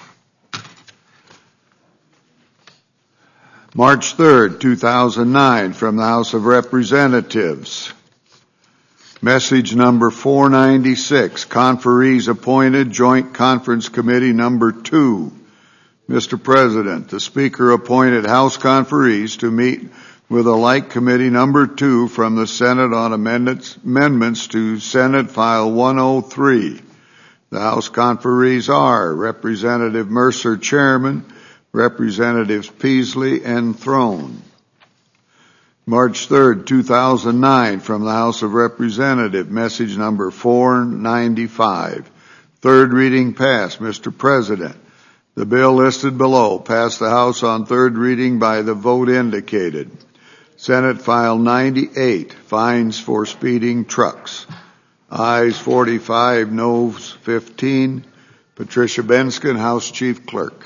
March 3rd, 2009, from the House of Representatives. Message number 496, conferees appointed, Joint Conference Committee number 2. Mr. President, the Speaker appointed House conferees to meet with a like committee number 2 from the Senate on amendments to Senate File 103. The House conferees are Representative Mercer, Chairman, Representatives Peasley and Throne. March 3rd, 2009, from the House of Representatives, message number 495. Third reading passed. Mr. President, the bill listed below passed the House on third reading by the vote indicated. Senate File 98, fines for speeding trucks. Ayes 45, noes 15. Patricia Benskin, House Chief Clerk.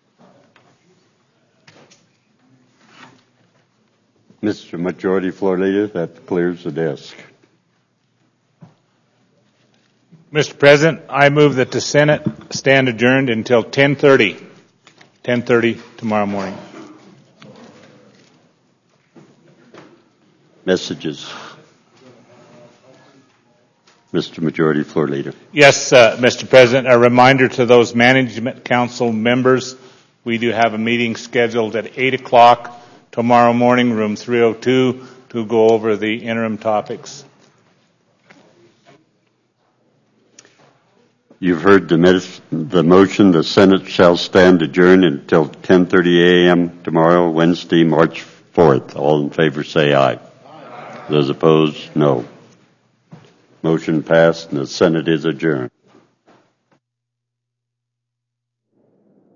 Mr. Majority Floor Leader, that clears the desk. Mr. President, I move that the Senate stand adjourned until 10:30 tomorrow morning. Messages. Mr. Majority Floor Leader. Yes, Mr. President, a reminder to those Management Council members, we do have a meeting scheduled at 8 o'clock tomorrow morning, room 302, to go over the interim topics. You've heard the motion. The Senate shall stand adjourned until 10:30 a.m. tomorrow, Wednesday, March 4th. All in favor say aye. Those opposed, no. Motion passed and the Senate is adjourned.